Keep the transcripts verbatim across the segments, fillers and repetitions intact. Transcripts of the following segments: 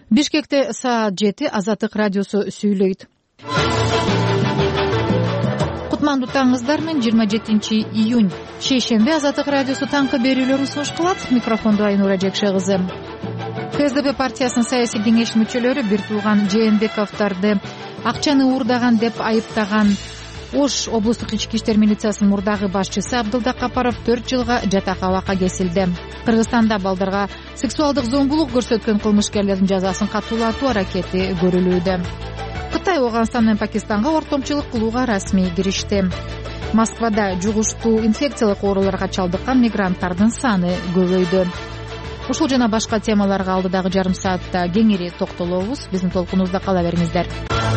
Бишкекте саат жети Азаттык радиосу сүйлөйт. Кутмандуу таңыңыздар менен жыйырма жетинчи июнь шейшемби Азаттык радиосу таңкы берүүлөрүн сунуш кылат. Микрофондо Айнура Жекше кызы. КСДП партиясынын саясий кеңеш мүчөлөрү бир тууган Жээнбековдорду акчаны уурдаган деп айыптаган Ош облустук ички иштер милициясынын мурдагы башчысы Абдылда Капаров төрт жылга жатак абакка кесилди. Кыргызстанда балдарга сексуалдык зомбулук көрсөткөн кылмышкерлердин жазасын катуулатуу аракети көрүлүүдө. Кытай Ооганстан менен Пакистанга ортомчулук кылууга расмий киришти. Москвада жугуштуу инфекциялык ооруларга чалдыккан мигранттардын саны көбөйдү. Ушул жана башка темаларга алдыдагы жарым саатта кеңири токтолобуз. Биздин толкунубузда кала бериңиздер.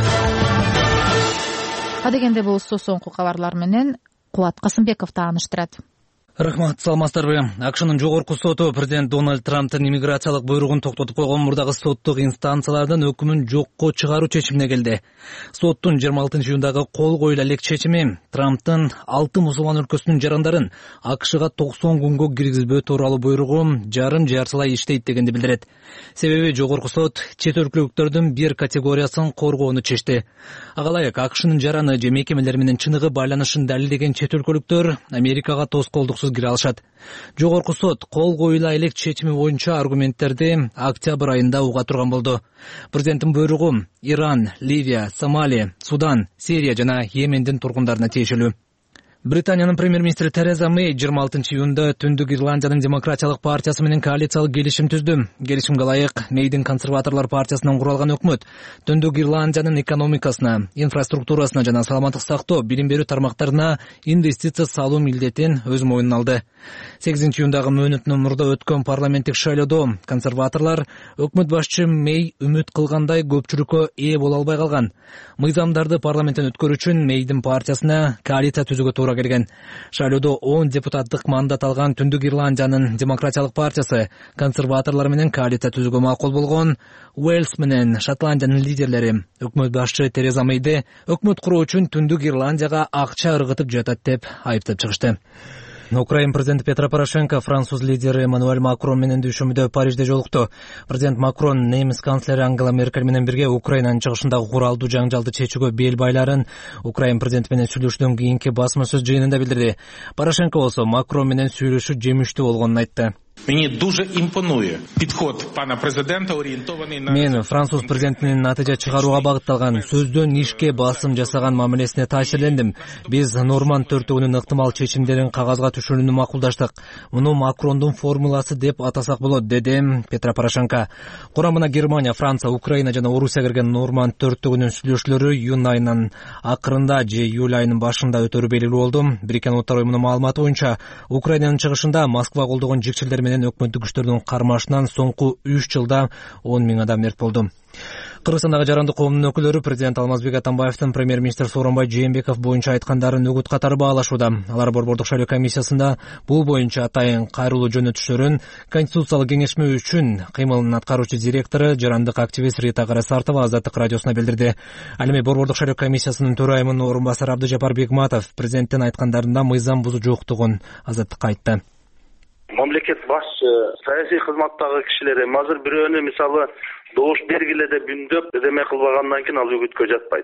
Адегенде болсо соңку кабарлар менен Кубат Касымбеков тааныштырат. Рахмат, саламатсыздарбы. АКШнын жогорку соту президент Дональд Трамптын иммиграциялык буйругун токтотуп койгон мурдагы соттук инстанциялардын өкүмүн жокко чыгаруу чечимине келди. Соттун жыйырма алтынчы июндагы кол коюла элек чечими Трамптын алты мусулман өлкөсүнүн жарандарын АКШга токсон күнгө киргизбөө тууралуу буйругу жарым жарсылай иштейт дегенди билдирет. Себеби жогорку сот чет өлкөлүктөрдүн бир категориясын коргоону чечти. Ага ылайык АКШнын жараны же мекемелер менен чыныгы байланышын далилдеген чет өлкөлүктөр Америкага тоскоолдуксуз кире алышат. Жогорку сот кол коюла элек чечими боюнча аргументтерди октябрь айында уга турган болду. Президенттин буйругу Иран, Ливия, Сомали, Судан, Сирия жана Йемендин тургундарына тиешелүү. Британиянын премьер-министри Тереза Мэй жыйырма алтынчы июнда Түндүк Ирландиянын демократиялык партиясы менен коалициялык келишим түздү. Келишимге ылайык Мэйдин консерваторлор партиясынан куралган өкмөт Түндүк Ирландиянын экономикасына, инфраструктурасына жана саламаттык сактоо, билим берүү тармактарына инвестиция салуу милдетин өз мойнуна алды. сегизинчи июндагы мөөнөттөн мурда өткөн парламенттик шайлоодо консерваторлор өкмөт башчы Мэй үмүт кылгандай көпчүлүккө ээ боло албай калган. Мыйзамдарды парламенттен өткөрүү үчүн Мэйдин партиясына коалиция түзүүгө туура келген. Шайлоодо он депутаттык мандат алган Түндүк Ирландиянын демократиялык партиясы консерваторлор менен коалиция түзүүгө макул болгон. Уэльс менен Шотландиянын лидерлери өкмөт башчы Тереза Мэйди өкмөт куруу үчүн Түндүк Ирландияга акча ыргытып жатат деп айыптап чыгышты. Украин президенти Петро Порошенко француз лидери Эммануэль Макрон менен дүйшөмүдө Парижде жолукту. Президент Макрон немис канцлери Ангела Меркель менен бирге Украинанын чыгышындагы куралдуу жаңжалды чечүүгө бел байларын Украин президенти менен сүйлөшүүдөн кийинки басма сөз жыйынында билдирди. Порошенко болсо Макрон менен сүйлөшүү жемиштүү болгонун айтты. Мені дуже імпонує підход пана президента, орієнтований на... Мен француз президентинин натыйжа чыгарууга багытталган сөздөн ишке басым жасаган мамилесине таасирлендим. Биз Норманд төртөгүнүн ыктымал чечимдерин кагазга түшүрүүнү макулдаштык. Муну Макрондун формуласы деп атасак болот, деди Петро Порошенко. Курамына Германия, Франция, Украина жана Орусия кирген Норманд төртөгүнүн сүйлөшүүлөрү июнь айынын акырында же июль айынын башында өтөрү белгилүү болду. Бириккен Улуттар уюмунун маалыматы боюнча Украинанын чыгышында Москва колдогон жекчелер менен өкмөттүк күчтөрдүн кармашынан соңку үч жылда он миң адам мерт болду. Кыргызстандагы жарандык коомдун өкүлдөрү президент Алмазбек Атамбаевдин премьер-министр Сооронбай Жээнбеков боюнча айткандарын үгүт катары баалашууда. Алар Борбордук шайлоо комиссиясында бул боюнча атайын кайрылуу жөнөтүштөрүн Конституциялык кеңешме үчүн кыймылынын аткаруучу директору жарандык активист Рита Карасартова Азаттык радиосуна билдирди. Ал эми Борбордук шайлоо комиссиясынын төрайымынын орун басары Абдыжапар Бекматов президенттин айткандарында мыйзам бузуу жоктугун Азаттыкка айтты. Мамлекет башчы, саясий кызматтагы кишилер эми азыр бирөөнү мисалы добуш бергиле деп үндөп эдеме кылбагандан кийин ал үгүткө жатпайт,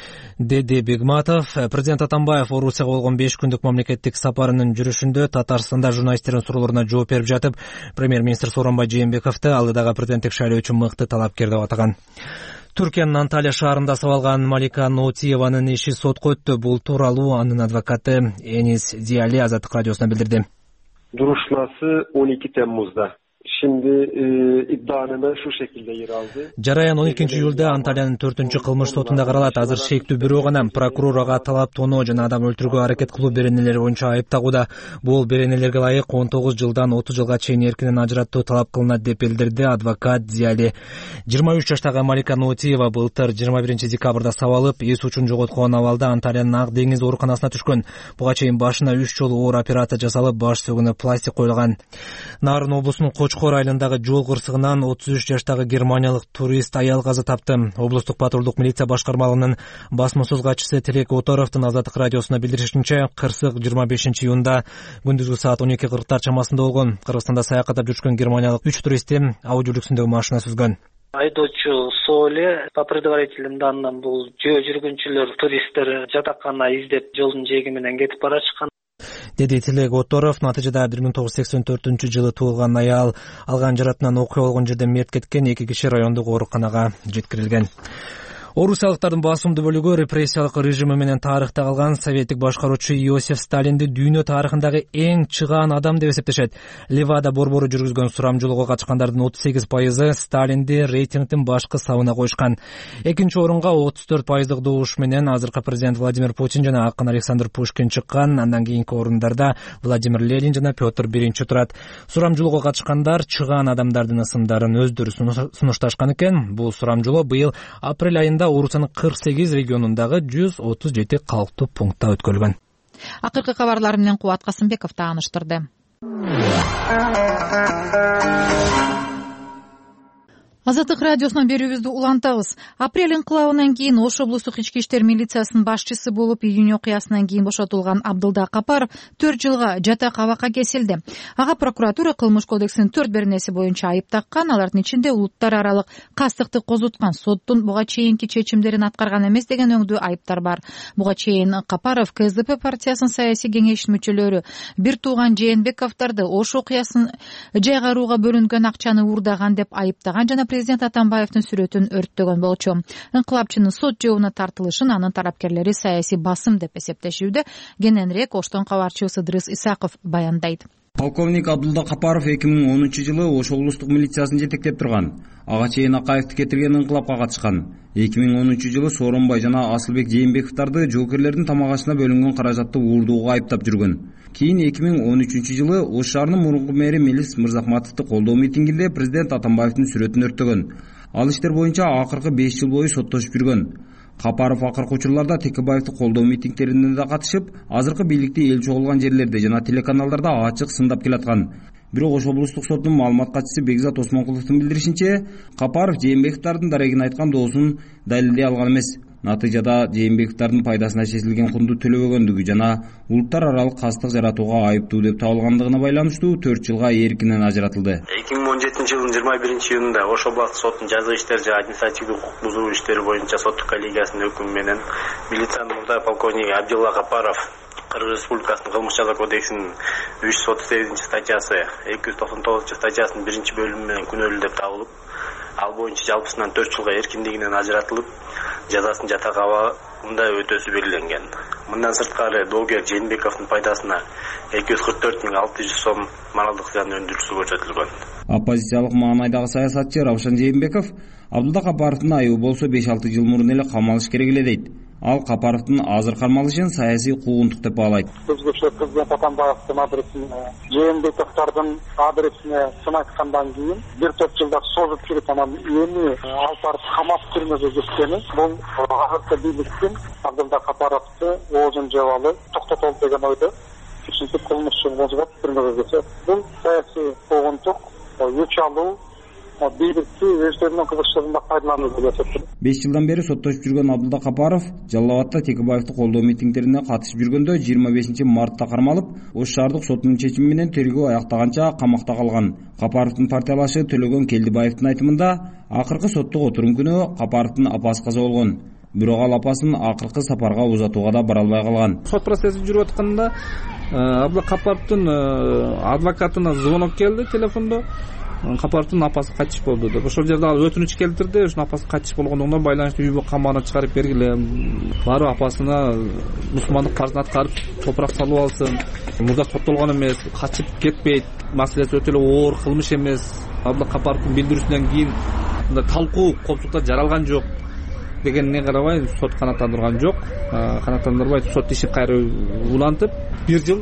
деди Бегматов. Президент Атамбаев Орусияга болгон беш күндүк мамлекеттик сапарынын жүрүшүндө Татарстанда журналисттердин суроолоруна жооп берип жатып, премьер-министр Сооронбай Жээнбековду алдыдагы президенттик шайлоо үчүн мыкты талапкер деп атаган. Түркиянын Анталия шаарында сабалган Малика Ноутиеванын иши сотко өттү. Бул тууралуу анын адвокаты Энис Диали Азаттык радиосуна билдирди. Duruşması on iki Temmuz'da. Şimdi e, iddianame şu şekilde yer aldı. Жараян он экинчи июлда Анталиянын төртүнчү кылмыш сотунда каралат. Азыр шектүү бирөө гана прокурор ага талап тоноо жана адам өлтүрүүгө аракет кылуу беренелери боюнча айыптагууда. Бул беренелерге ылайык он тогуз жылдан отуз жылга чейин эркинен ажыраттоо талап кылынат деп билдирди адвокат Зияли. жыйырма үч жаштагы Малика Ноутиева былтыр жыйырма биринчи декабрда сабалып, эс учун жоготкон абалда Анталиянын Ак деңиз ооруканасына түшкөн. Буга чейин башына үч жолу оор операция жасалып, баш сөгүнө пластик коюлган. Нарын облусунун Кочкор айылындагы жол кырсыгынан отуз үч жаштагы германиялык турист аял каза тапты. Облустук патрулдук милиция башкармалыгынын басма сөз катчысы Тилек Отаровдун Азаттык радиосуна билдиришинче, кырсык жыйырма бешинчи июнда күндүзгү саат он эки кырктар чамасында болгон. Кыргызстанда саякаттап жүргөн германиялык үч туристти Audi үлгүсүндөгү машина сүзгөн. айдоочу Сооле по предварительным данным бул жөө жүргүнчүлөр, туристтер жатакана издеп жолдун жээги менен кетип баратышкан, деди Тилек Оторов. Натыйжада бир миң тогуз жүз сексен төртүнчү жылы туулган аял алган жаратынан окуя болгон жерде мерт кеткен, эки киши райондук ооруканага жеткирилген. Орусиялыктардын басымдуу бөлүгү репрессиялык режими менен тарыхта калган советтик башкаруучу Иосиф Сталинди дүйнө тарыхындагы эң чыгаан адам деп эсептешет. Левада борбору жүргүзгөн сурамжылоого катышкандардын отуз сегиз пайызы Сталинди рейтингдин башкы сабына коюшкан. Экинчи орунга отуз төрт пайыздык добуш менен азыркы президент Владимир Путин жана акын Александр Пушкин чыккан. Андан кийинки орундарда Владимир Ленин жана Петр биринчи турат. Сурамжылоого катышкандар чыгаан адамдардын ысымдарын өздөрү сунушташкан экен. Бул сурамжылоо быйыл апрель айында Орусиянын кырк сегиз регионундагы жүз отуз жети калктуу пунктта өткөрүлгөн. Акыркы кабарлар менен Кубат Касымбеков тааныштырды. Азаттык радиосунан берүүбүздү улантабыз. Апрель инкылабынан кийин Ош облустук ички иштер милициясынын башчысы болуп июнь окуясынан кийин бошотулган Абдылда Капаров төрт жылга жатак абакка кесилди. Ага прокуратура кылмыш кодексинин төрт беренеси боюнча айып таккан, алардын ичинде улуттар аралык кастыкты козуткан, соттун буга чейинки чечимдерин аткарган эмес деген өңдүү айыптар бар. Буга чейин Капаров ка эс дэ пэ партиясынын саясий кеңешинин мүчөлөрү бир тууган Жээнбековдорду Ош окуясын жайгарууга бөлүнгөн акчаны уурдаган деп айыптаган жана президент Атамбаевдин сүрөтүн өрттөгөн болчу. Инкылапчынын сот жообуна тартылышын анын тарапкерлери саясий басым деп эсептешүүдө. Кененирээк Оштон кабарчыбыз Ыдрыс Исаков баяндайт. Полковник Абдылда Капаров эки миң онунчу жылы Ош облустук милициясын жетектеп турган. Ага чейин Акаевди кетирген инкылапка катышкан. эки миң онунчу жылы Сооронбай жана Асылбек Жээнбековдорду жоокерлердин тамак ашына бөлүнгөн каражатты уурдууга айыптап жүргөн. Кийин эки миң он үчүнчү жылы Ош шаарынын мурунку мэри Мелис Мырзахматовду колдоо митингинде президент Атамбаевдин сүрөтүн өрттөгөн. Ал иштер боюнча акыркы беш жыл бою соттошуп жүргөн. Капаров акыркы учурларда Текебаевди колдоо митингтерине да катышып, азыркы бийликти эл чогулган жерлерде жана телеканалдарда ачык сындап келаткан. Бирок Ош облустук сотунун маалымат катчысы Бекзат Осмонкуловдун билдиришинче, Капаров Жээнбековдордун дарегин айткан доосун далилдей алган эмес. Натыйжада Жээнбековдордун пайдасына чечилген кунду төлөбөгөндүгү жана улуттар аралык кастык жаратууга айыптуу деп табылгандыгына байланыштуу төрт жылга эркинен ажыратылды. эки миң он жетинчи жылдын жыйырма биринчи июнунда Ош областык соттун жазык иштер жана административдик укук бузуу иштери боюнча соттук коллегиясынын өкүмү менен милициянын мурдагы полковниги Абдилла Капаров Кыргыз Республикасынын кылмыш жаза кодексинин үч жүз отуз сегизинчи статьясы, эки жүз токсон тогузунчу статьясынын биринчи бөлүмү менен күнөөлүү деп табылып, ал боюнча жалпысынан төрт жылга эркиндигинен ажыратылып, жазасын жатак абагында өтөөсү белгиленген. Мындан сырткары доогер Жээнбековдун пайдасына эки жүз кырк төрт миң алты жүз сом моралдык зыян өндүрүүсү көрсөтүлгөн. Оппозициялык маанайдагы саясатчы Равшан Жээнбеков Абдылда Капаровдун айыбы болсо беш алты жыл мурун эле камалыш керек эле дейт. Ал Капаровдун азыр кармалышын саясий куугунтук деп баалайт. Өзгөчө президент Атамбаевдин адресине, Жээнбековдордун адресине сын айткандан кийин бир төрт жылда созуп жүрүп анан эми алып барып камап түрмөгө кеткени бул азыркы бийликтин Абдылда Капаровду оозун жабалы токтотолду деген ойдо ушинтип кылмышчы болуп түрмөгө кетет. Бул саясий куугунтук, өч алуу бийликти өздөрүнүн кызыкчылыгында пайдалануу деп эсептейт. беш жылдан бери соттошуп жүргөн Абдылда Капаров Жалал Абадта Текебаевди колдоо митингтерине катышып жүргөндө жыйырма бешинчи мартта кармалып, Ош шаардык сотунун чечими менен тергөө аяктаганча камакта калган. Капаровдун партиялашы Төлөгөн Келдибаевдин айтымында, акыркы соттук отурум күнү Капаровдун апасы каза болгон. Бирок ал апасын акыркы сапарга узатууга да бара албай калган. Сот процесси жүрүп атканда Абдылда Капаровдун адвокатына звонок келди телефондо. Капаровдун апасы кайтыш болду деп. Ошол жерде ал өтүнүч келтирди. Ошонун апасы кайтыш болгондугуна байланыштуу үйгө камагына чыгарып бергиле. Барып апасына мусулмандык парызын аткарып, топурак салып алсын. Мурда соттолгон эмес, качып кетпейт. Маселеси өтө эле оор кылмыш эмес. Абдылда Капаровдун билдирүүсүнөн кийин мындай талкуу коопсуздукта жаралган жок дегенине карабай сот канааттандырган жок. Канааттандырбай сот иши кайра улантып бир жыл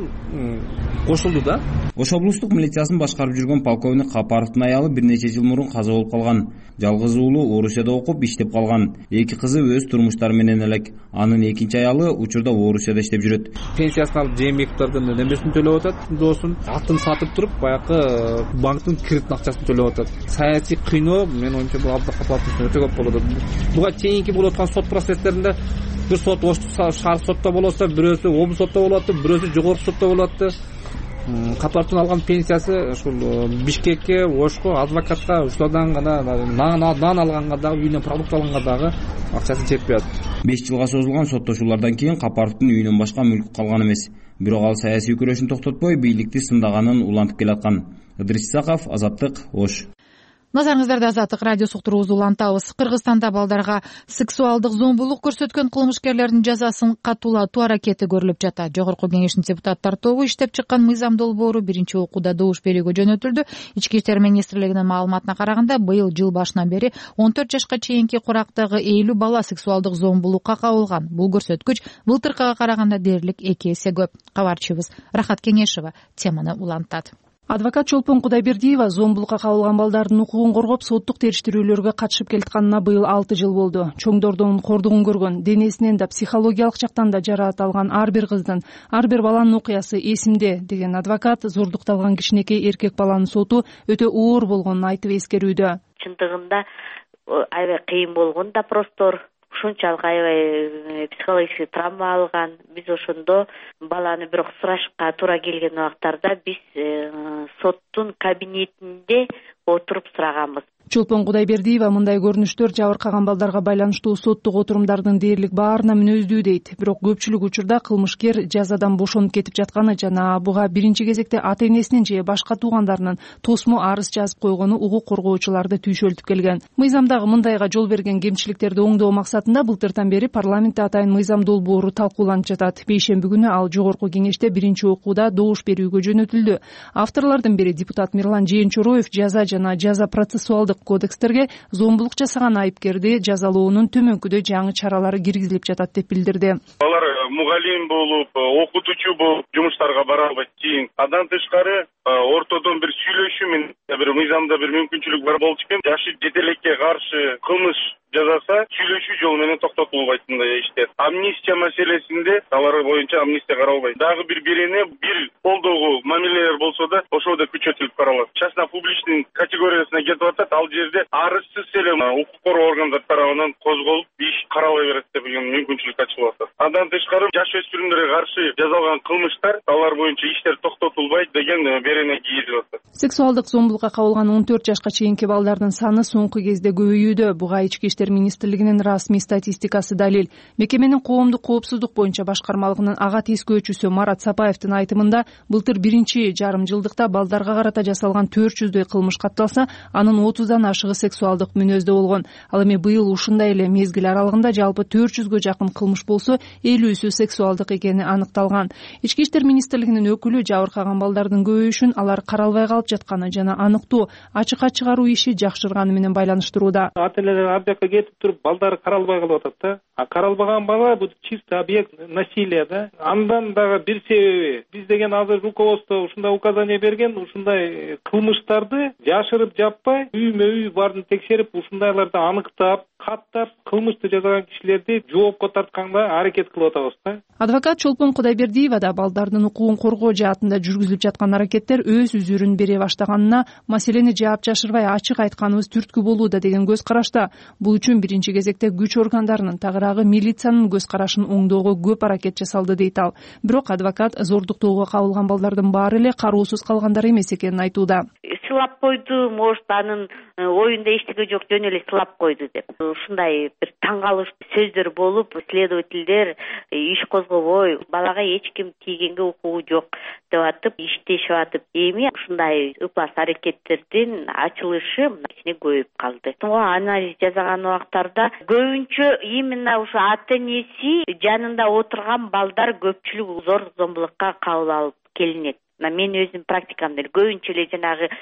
кошулду да. Ош облустук милициясын башкарып жүргөн полковник Капаровдун аялы бир нече жыл мурун каза болуп калган. Жалгыз уулу Орусияда окуп иштеп калган. Эки кызы өз турмуштары менен элек. Анын экинчи аялы учурда Орусияда иштеп жүрөт. Пенсиясын алып Жээнбековдордун немесин төлөп атат, доосун атын сатып туруп, баягы банктын кредит акчасын төлөп атат. Саясий кыйноо мен оюмча бул Абдылда Капаровдун өтө көп болот. Буга чейинки болуп аткан сот процесстеринде бир сот Ош шаар сотто болот, бирөөсү облус сотто болот, бирөөсү жогорку сотто болот. Капарттын алган пенсиясы ушул Бишкекке, Ошко, адвокатка ушулардан гана нан алганга дагы, үйүнөн продукт алганга дагы акчасы жетпей атат. беш жылга созулган соттошуулардан кийин Капаровдун үйүнөн башка мүлк калган эмес. Бирок ал саясий күрөшүн токтотпой, бийликти сындаганын улантып келаткан. Ыдрис Исаков, Азаттык, Ош. Назарыңыздарда Азаттык радиосу уктуруубузду улантабыз. Кыргызстанда балдарга сексуалдык зомбулук көрсөткөн кылмышкерлердин жазасын катуулатуу аракети көрүлүп жатат. Жогорку Кеңештин депутаттар тобу иштеп чыккан мыйзам долбоору биринчи окууда добуш берүүгө жөнөтүлдү. Ички иштер министрлигинин маалыматына караганда, быйыл жыл башынан бери он төрт жашка чейинки курактагы элүү бала сексуалдык зомбулукка кабылган. Бул көрсөткүч былтыркыга караганда дээрлик эки эсе көп. Кабарчыбыз Рахат Кеңешова теманы улантат. Адвокат Чолпон Кудайбердиева зомбулукка кабылган балдардын укугун коргоп, соттук териштирүүлөргө катышып келатканына быйыл алты жыл болду. Чоңдордун кордугун көргөн, денесинен да психологиялык жактан да жараат алган ар бир кыздын, ар бир баланын окуясы эсимде деген адвокат зордукталган кичинекей эркек баланын соту өтө оор болгонун айтып эскерүүдө. Чындыгында аябай кыйын болгон допростор, ушунчалык аябай психологический травма алган. Биз ошондо баланы бирок сурашка туура келген убактарда биз соттун кабинетинде отуруп сураганбыз. Чолпон Кудайбердиева мындай көрүнүштөр жабыркаган балдарга байланыштуу соттук отурумдардын дээрлик баарына мүнөздүү дейт. Бирок көпчүлүк учурда кылмышкер жазадан бошонуп кетип жатканы жана буга биринчи кезекте ата энесинин же башка туугандарынын тосмо арыз жазып койгону укук коргоочуларды түйшөлтүп келген. Мыйзамдагы мындайга жол берген кемчиликтерди оңдоо максатында былтыртан бери парламентте атайын мыйзам долбоору талкууланып жатат. Бейшемби күнү ал жогорку кеңеште биринчи окууда добуш берүүгө жөнөтүлдү. Авторлордун бири депутат Мирлан Жээнчороев жаза жана жаза процессуалдык кодекстерге зомбулук жасаган айыпкерди жазалоонун төмөнкүдөй жаңы чаралары киргизилип жатат деп билдирди. Алар мугалим болуп, окутуучу болуп жумуштарга бара албайт. Кийин андан тышкары ортодон бир сүйлөшүү менен бир мыйзамда бир мүмкүнчүлүк бар болчу экен. Жашы жете элекке каршы кылмыш жазаса сүйлөшүү жолу менен токтотулбайт мындай иштер. Амнистия маселесинде алар боюнча амнистия каралбайт. Дагы бир бирене бир колдогу мамилелер болсо да ошол да күчөтүлүп каралат. Частно публичный категориясына кетип атат. Ал жерде арызсыз эле укук коргоо органдары тарабынан козголуп иш карала берет деген мүмкүнчүлүк ачылып атат. Андан тышкары жаш өспүрүмдөргө каршы жасалган кылмыштар алар боюнча иштер токтотулбайт деген берене кийилип атат. Сексуалдык зомбулукка кабылган он төрт жашка чейинки балдардын саны соңку кезде көбөйүүдө. Буга ички иштер министрлигинин расмий статистикасы далил. Мекеменин коомдук коопсуздук боюнча башкармалыгынын ага тескөөчүсү Марат Сапаевдин айтымында, былтыр биринчи жарым жылдыкта балдарга карата жасалган төрт жүздөй кылмыш катталса, анын отуздан ашыгы сексуалдык мүнөздө болгон. Ал эми быйыл ушундай эле мезгил аралыгында жалпы төрт жүзгө жакын кылмыш болсо, элүүсү сексуалдык экени аныкталган. Ички иштер министрлигинин өкүлү жабыркаган балдардын көбөйүшүн алар каралбай калып жатканы жана аныктоо, ачыкка чыгаруу иши жакшырганы менен байланыштырууда. Ата-энелер ар жакка кетип туруп, балдары каралбай калып атат да. А каралбаган бала бул чисто объект насилия да. Андан дагы бир себеби, биз деген азыр руководство ушундай указание берген, ушундай кылмыштарды жашырып жаппай, үймө үй барын текшерип, ушундайларды аныктап, каттап, кылмышты жасаган кишилерди жоопко тартканга аракет кылып атабыз да. Адвокат Чолпон Кудайбердиева да балдардын укугун коргоо жаатында жүргүзүлүп жаткан аракеттер өз үзүрүн бере баштаганына, маселени жаап жашырбай ачык айтканыбыз түрткү болууда деген көз карашта. Бул үчүн биринчи кезекте күч органдарынын, тагыраагы милициянын көз карашын оңдоого көп аракет жасалды дейт ал. Бирок адвокат зордуктоого кабылган балдардын баары эле кароосуз калгандар эмес экенин айтууда. Сылап койду, может, анын оюнда эчтеке жок, жөн эле сылап койду деп. Ушундай бир таң калыштуу сөздөр болуп, следовательдер иш козгобой, балага эч ким тийгенге укугу жок деп атып, иштешип атып, эми ушундай ыплас аракеттердин ачылышы кичине көбөйүп калды. Анализ жасаган убактарда көбүнчө именно ушу ата энеси жанында отурган балдар көпчүлүк зор зомбулукка кабыл алып келинет. Мен өзүм практикамда көбүнчө эле жанагы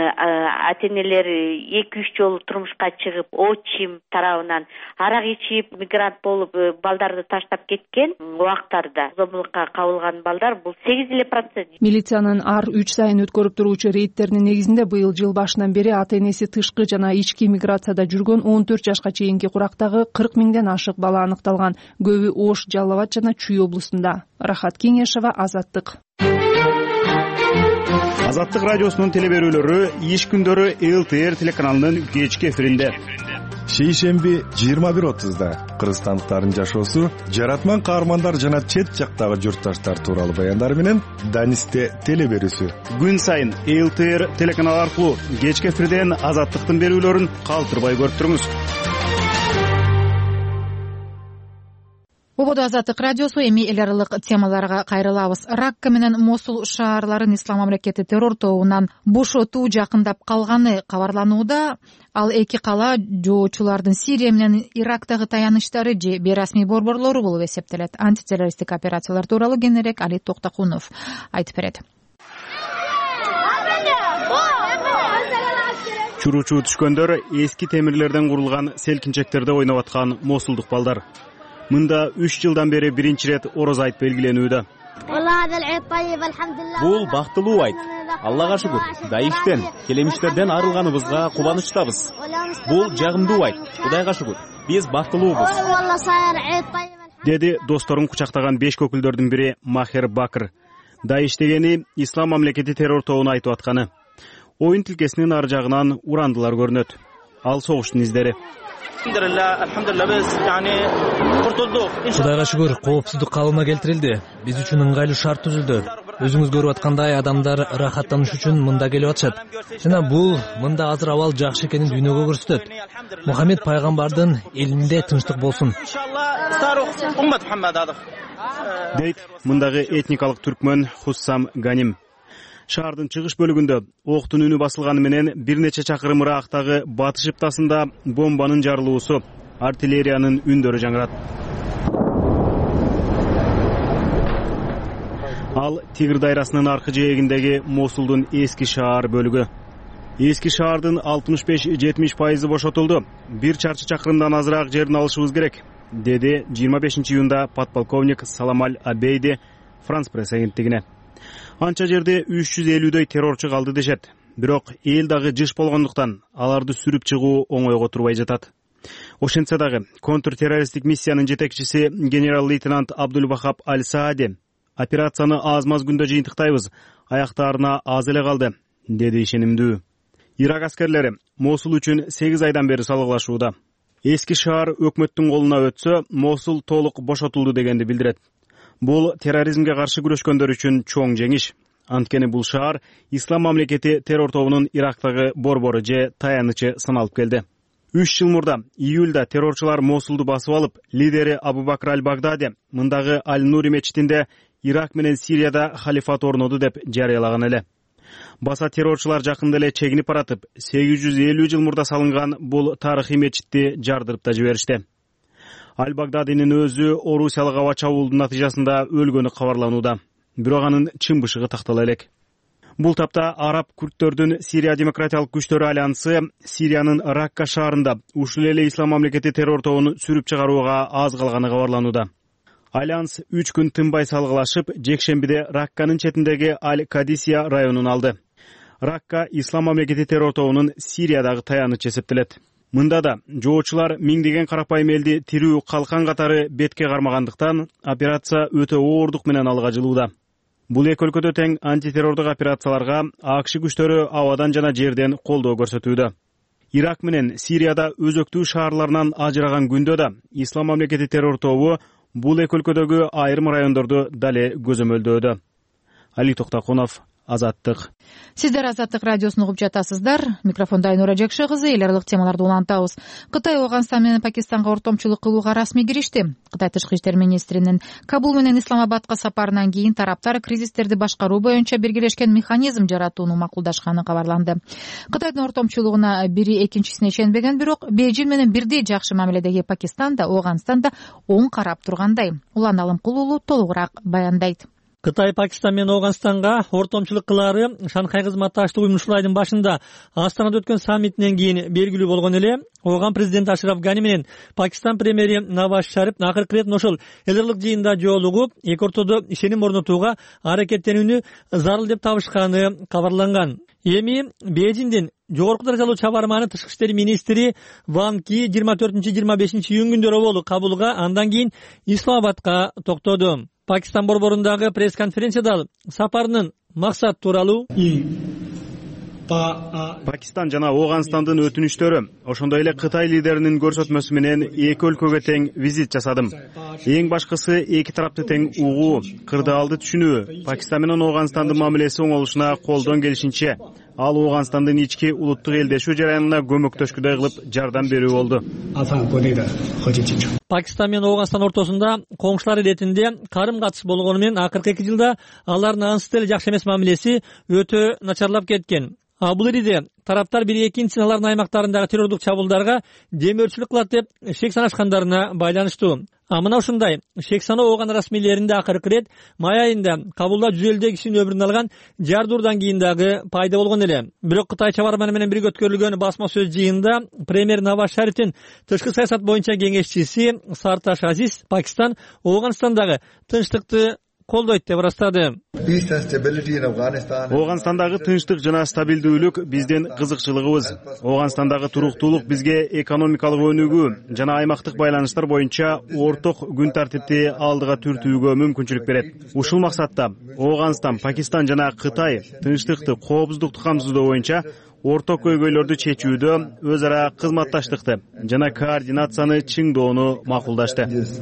ата энелер эки үч жолу турмушка чыгып, отчим тарабынан арак ичип, мигрант болуп балдарды таштап кеткен убактарда зомбулукка кабылган балдар бул сегиз эле процент. Милициянын ар үч сайын өткөрүп туруучу рейдтеринин негизинде быйыл жыл башынан бери ата энеси тышкы жана ички миграцияда жүргөн он төрт жашка чейинки курактагы кырк миңден ашык бала аныкталган. Көбү Ош, Жалал Абад жана Чүй облустунда. Рахат Кеңешова, Азаттык. Азаттык радиосунун теле берүүлөрү иш күндөрү эл тэ эр телеканалынын кечки эфиринде. шейшемби жыйырма бир отузда кыргызстандыктардын жашоосу, жаратман каармандар жана чет жактагы журтташтар тууралуу баяндар менен Данисте теле берүүсү. Күн сайын эл тэ эр телеканалы аркылуу кечки эфирден Азаттыктын берүүлөрүн калтырбай көрүп туруңуз. Убоду Азаттык радиосу эми эл аралык темаларга кайрылабыз. Ракка менен Мосул шаарларын Ислам мамлекети террор тобунан бошотуу жакындап калганы кабарланууда. Ал эки кала жоочулардын Сирия менен Ирактагы таяныштары же бейрасмий борборлору болуп эсептелет. Антитеррористтик операциялар тууралуу кененирээк Али Токтокунов айтып берет. Чуручу түшкөндөр эски темирлерден курулган селкинчектерде ойноп аткан мосулдук балдар. Мында үч жылдан бери биринчи ирет ороз айт белгиленүүдө. Бул бактылуу айт. Аллага шүгүр. Даиштен, келемиштерден арылганыбызга кубанычтабыз. Бул жагымдуу айт. Кудайга шүгүр. Биз бактылуубуз. Деди досторун кучактаган беш көкүлдөрдүн бири Махер Бакыр. Даиш дегени Ислам мамлекети террор тобуна айтып атканы. Оюн тилкесинин ар жагынан урандылар көрүнөт. Ал согуштун издери. Кудайга шүгүр, коопсуздук калыбына келтирилди. Биз үчүн ыңгайлуу шарт түзүлдү. Өзүңүз көрүп аткандай адамдар рахаттаныш үчүн мында келип атышат. Жана бул мында азыр абал жакшы экенин дүйнөгө көрсөтөт. Мухаммед пайгамбардын элинде тынчтык болсун. Дейт мындагы этникалык түркмөн Хуссам Ганим. Шаардын чыгыш бөлүгүндө октун үнү басылганы менен бир нече чакырым ырактагы батыш ыптасында бомбанын жарылуусу, артиллериянын үндөрү жаңырат. Ал Тигр дайрасынын аркы жээгиндеги Мосулдун эски шаар бөлүгү. Эски шаардын алтымыш беш жетимиш пайызы бошотулду. Бир чарчы чакырымдан азыраак жерин алышыбыз керек, деди жыйырма бешинчи июнда подполковник Саламаль Абейди Франс пресс агенттигине. Анча жерде үч жүз элүүдөй террорчу калды дешет. Бирок эл дагы жыш болгондуктан аларды сүрүп чыгуу оңойго турбай жатат. Ошентсе дагы контртеррористтик миссиянын жетекчиси генерал-лейтенант Абдулвахаб Аль-Саади операцияны аз-маз күндө жыйынтыктайбыз, аяктарына аз эле калды, деди ишенимдүү. Ирак аскерлери Мосул үчүн сегиз айдан бери салгылашууда. Эски шаар өкмөттүн колуна өтсө, Мосул толук бошотулду дегенди билдирет. Бул терроризмге каршы күрөшкөндөр үчүн чоң жеңиш. Анткени бул шаар Ислам мамлекети террор тобунун Ирактагы борбору же таянычы саналып келди. үч жыл мурда июлда террорчулар Мосулду басып алып, лидери Абу Бакр аль-Багдади мындагы Аль-Нури мечитинде Ирак менен Сирияда халифат орноду деп жарыялаган эле. Баса террорчулар жакында эле чегинип баратып, сегиз жүз элүү жыл мурда салынган бул тарыхый мечитти жардырып да жиберишти. Аль-Багдадинин өзү Орусиялык аба чабуулдун натыйжасында өлгөнү кабарланууда. Бирок анын чын бышыгы тактала элек. Бул тапта араб күрттөрдүн Сирия демократиялык күчтөрү альянсы Сириянын Ракка шаарында ушул эле Ислам мамлекети террор тобун сүрүп чыгарууга аз калганы кабарланууда. Альянс үч күн тынбай салгылашып, жекшембиде Ракканын четиндеги Аль-Кадисия районун алды. Ракка Ислам мамлекети террор тобунун Сириядагы таянычы эсептелет. Мында да жоочулар миңдеген карапайым элди тирүү калкан катары бетке кармагандыктан операция өтө оордук менен алга жылууда. Бул эки өлкөдө тең антитеррордук операцияларга АКШ күчтөрү абадан жана жерден колдоо көрсөтүүдө. Ирак менен Сирияда өзөктүү шаарларынан ажыраган күндө да Ислам мамлекети террор тобу бул эки өлкөдөгү айрым райондорду дале көзөмөлдөөдө. Али Токтокунов, Азаттык. Сиздер Азаттык радиосун угуп жатасыздар. Микрофондо Айнура Жекше кызы. Эл аралык темаларды улантабыз. Кытай Ооганстан менен Пакистанга ортомчулук кылууга расмий киришти. Кытай тышкы иштер министринин Кабул менен Исламабадка сапарынан кийин тараптар кризистерди башкаруу боюнча биргелешкен механизм жаратууну макулдашканы кабарланды. Кытайдын ортомчулугуна бири экинчисине ишенбеген, бирок Бейжин менен бирдей жакшы мамиледеги Пакистан да Ооганстан да оң карап тургандай. Улан Алымкулуулу толугураак баяндайт. Кытай Пакистан менен Ооганстанга ортомчулук кылаары Шанхай кызматташтык уюму ушул айдын башында Астанада өткөн саммитинен кийин белгилүү болгон эле. Ооган президент Ашраф Гани менен Пакистан премьери Наваз Шариф акыркы ирет ошол эл аралык жыйында жолугуп, эки ортодо ишеним орнотууга аракеттенүүнү зарыл деп табышканы кабарланган. Эми Бейжиңдин жогорку даражалуу чабарманы тышкы иштер министри Ван Ки жыйырма төртүнчү жыйырма бешинчи июнь күндөрү болду Кабулга, андан кийин Исламабадка токтоду. Пакистан борборундагы пресс-конференцияда сапарынын максат тууралуу Пакистан жана Ооганстандын өтүнүчтөрү, ошондой эле Кытай лидеринин көрсөтмөсү менен эки өлкөгө тең визит жасадым. Эң башкысы эки тарапты тең угуу, кырдаалды түшүнүү, Пакистан менен Ооганстандын мамилеси оңолушуна колдон келишинче ал Ооганстандын ички улуттук элдешүү жараянына көмөктөшкүдөй кылып жардам берүү болду. Пакистан менен Ооганстан ортосунда коңшулар иретинде карым катыш болгону менен акыркы эки жылда алардын ансыз эле жакшы эмес мамилеси өтө начарлап кеткен. А бул ириде тараптар бири экинчисин алардын аймактарындагы террордук чабуулдарга демөөрчүлүк кылат деп шек санашкандарына байланыштуу. А мына ушундай шек саноо ооган расмийлеринде акыркы ирет май айында Кабулда жүз элүүдөй кишинин өмүрүн алган жардуурдан кийин дагы пайда болгон эле. Бирок Кытай чабарманы менен бирге өткөрүлгөн басма сөз жыйынында премьер Наваз Шарифтин тышкы саясат боюнча кеңешчиси Сарташ Азиз Пакистан Ооганстандагы тынчтыкты колдойт деп ырастады. Ооганстандагы тынчтык жана стабилдүүлүк биздин кызыкчылыгыбыз. Ооганстандагы туруктуулук бизге экономикалык өнүгүү жана аймактык байланыштар боюнча орток күн тартипти алдыга түртүүгө мүмкүнчүлүк берет. Ушул максатта Ооганстан, Пакистан жана Кытай тынчтыкты, коопсуздукту камсыздоо боюнча орток көйгөйлөрдү чечүүдө өз ара кызматташтыкты жана координацияны чыңдоону макулдашты.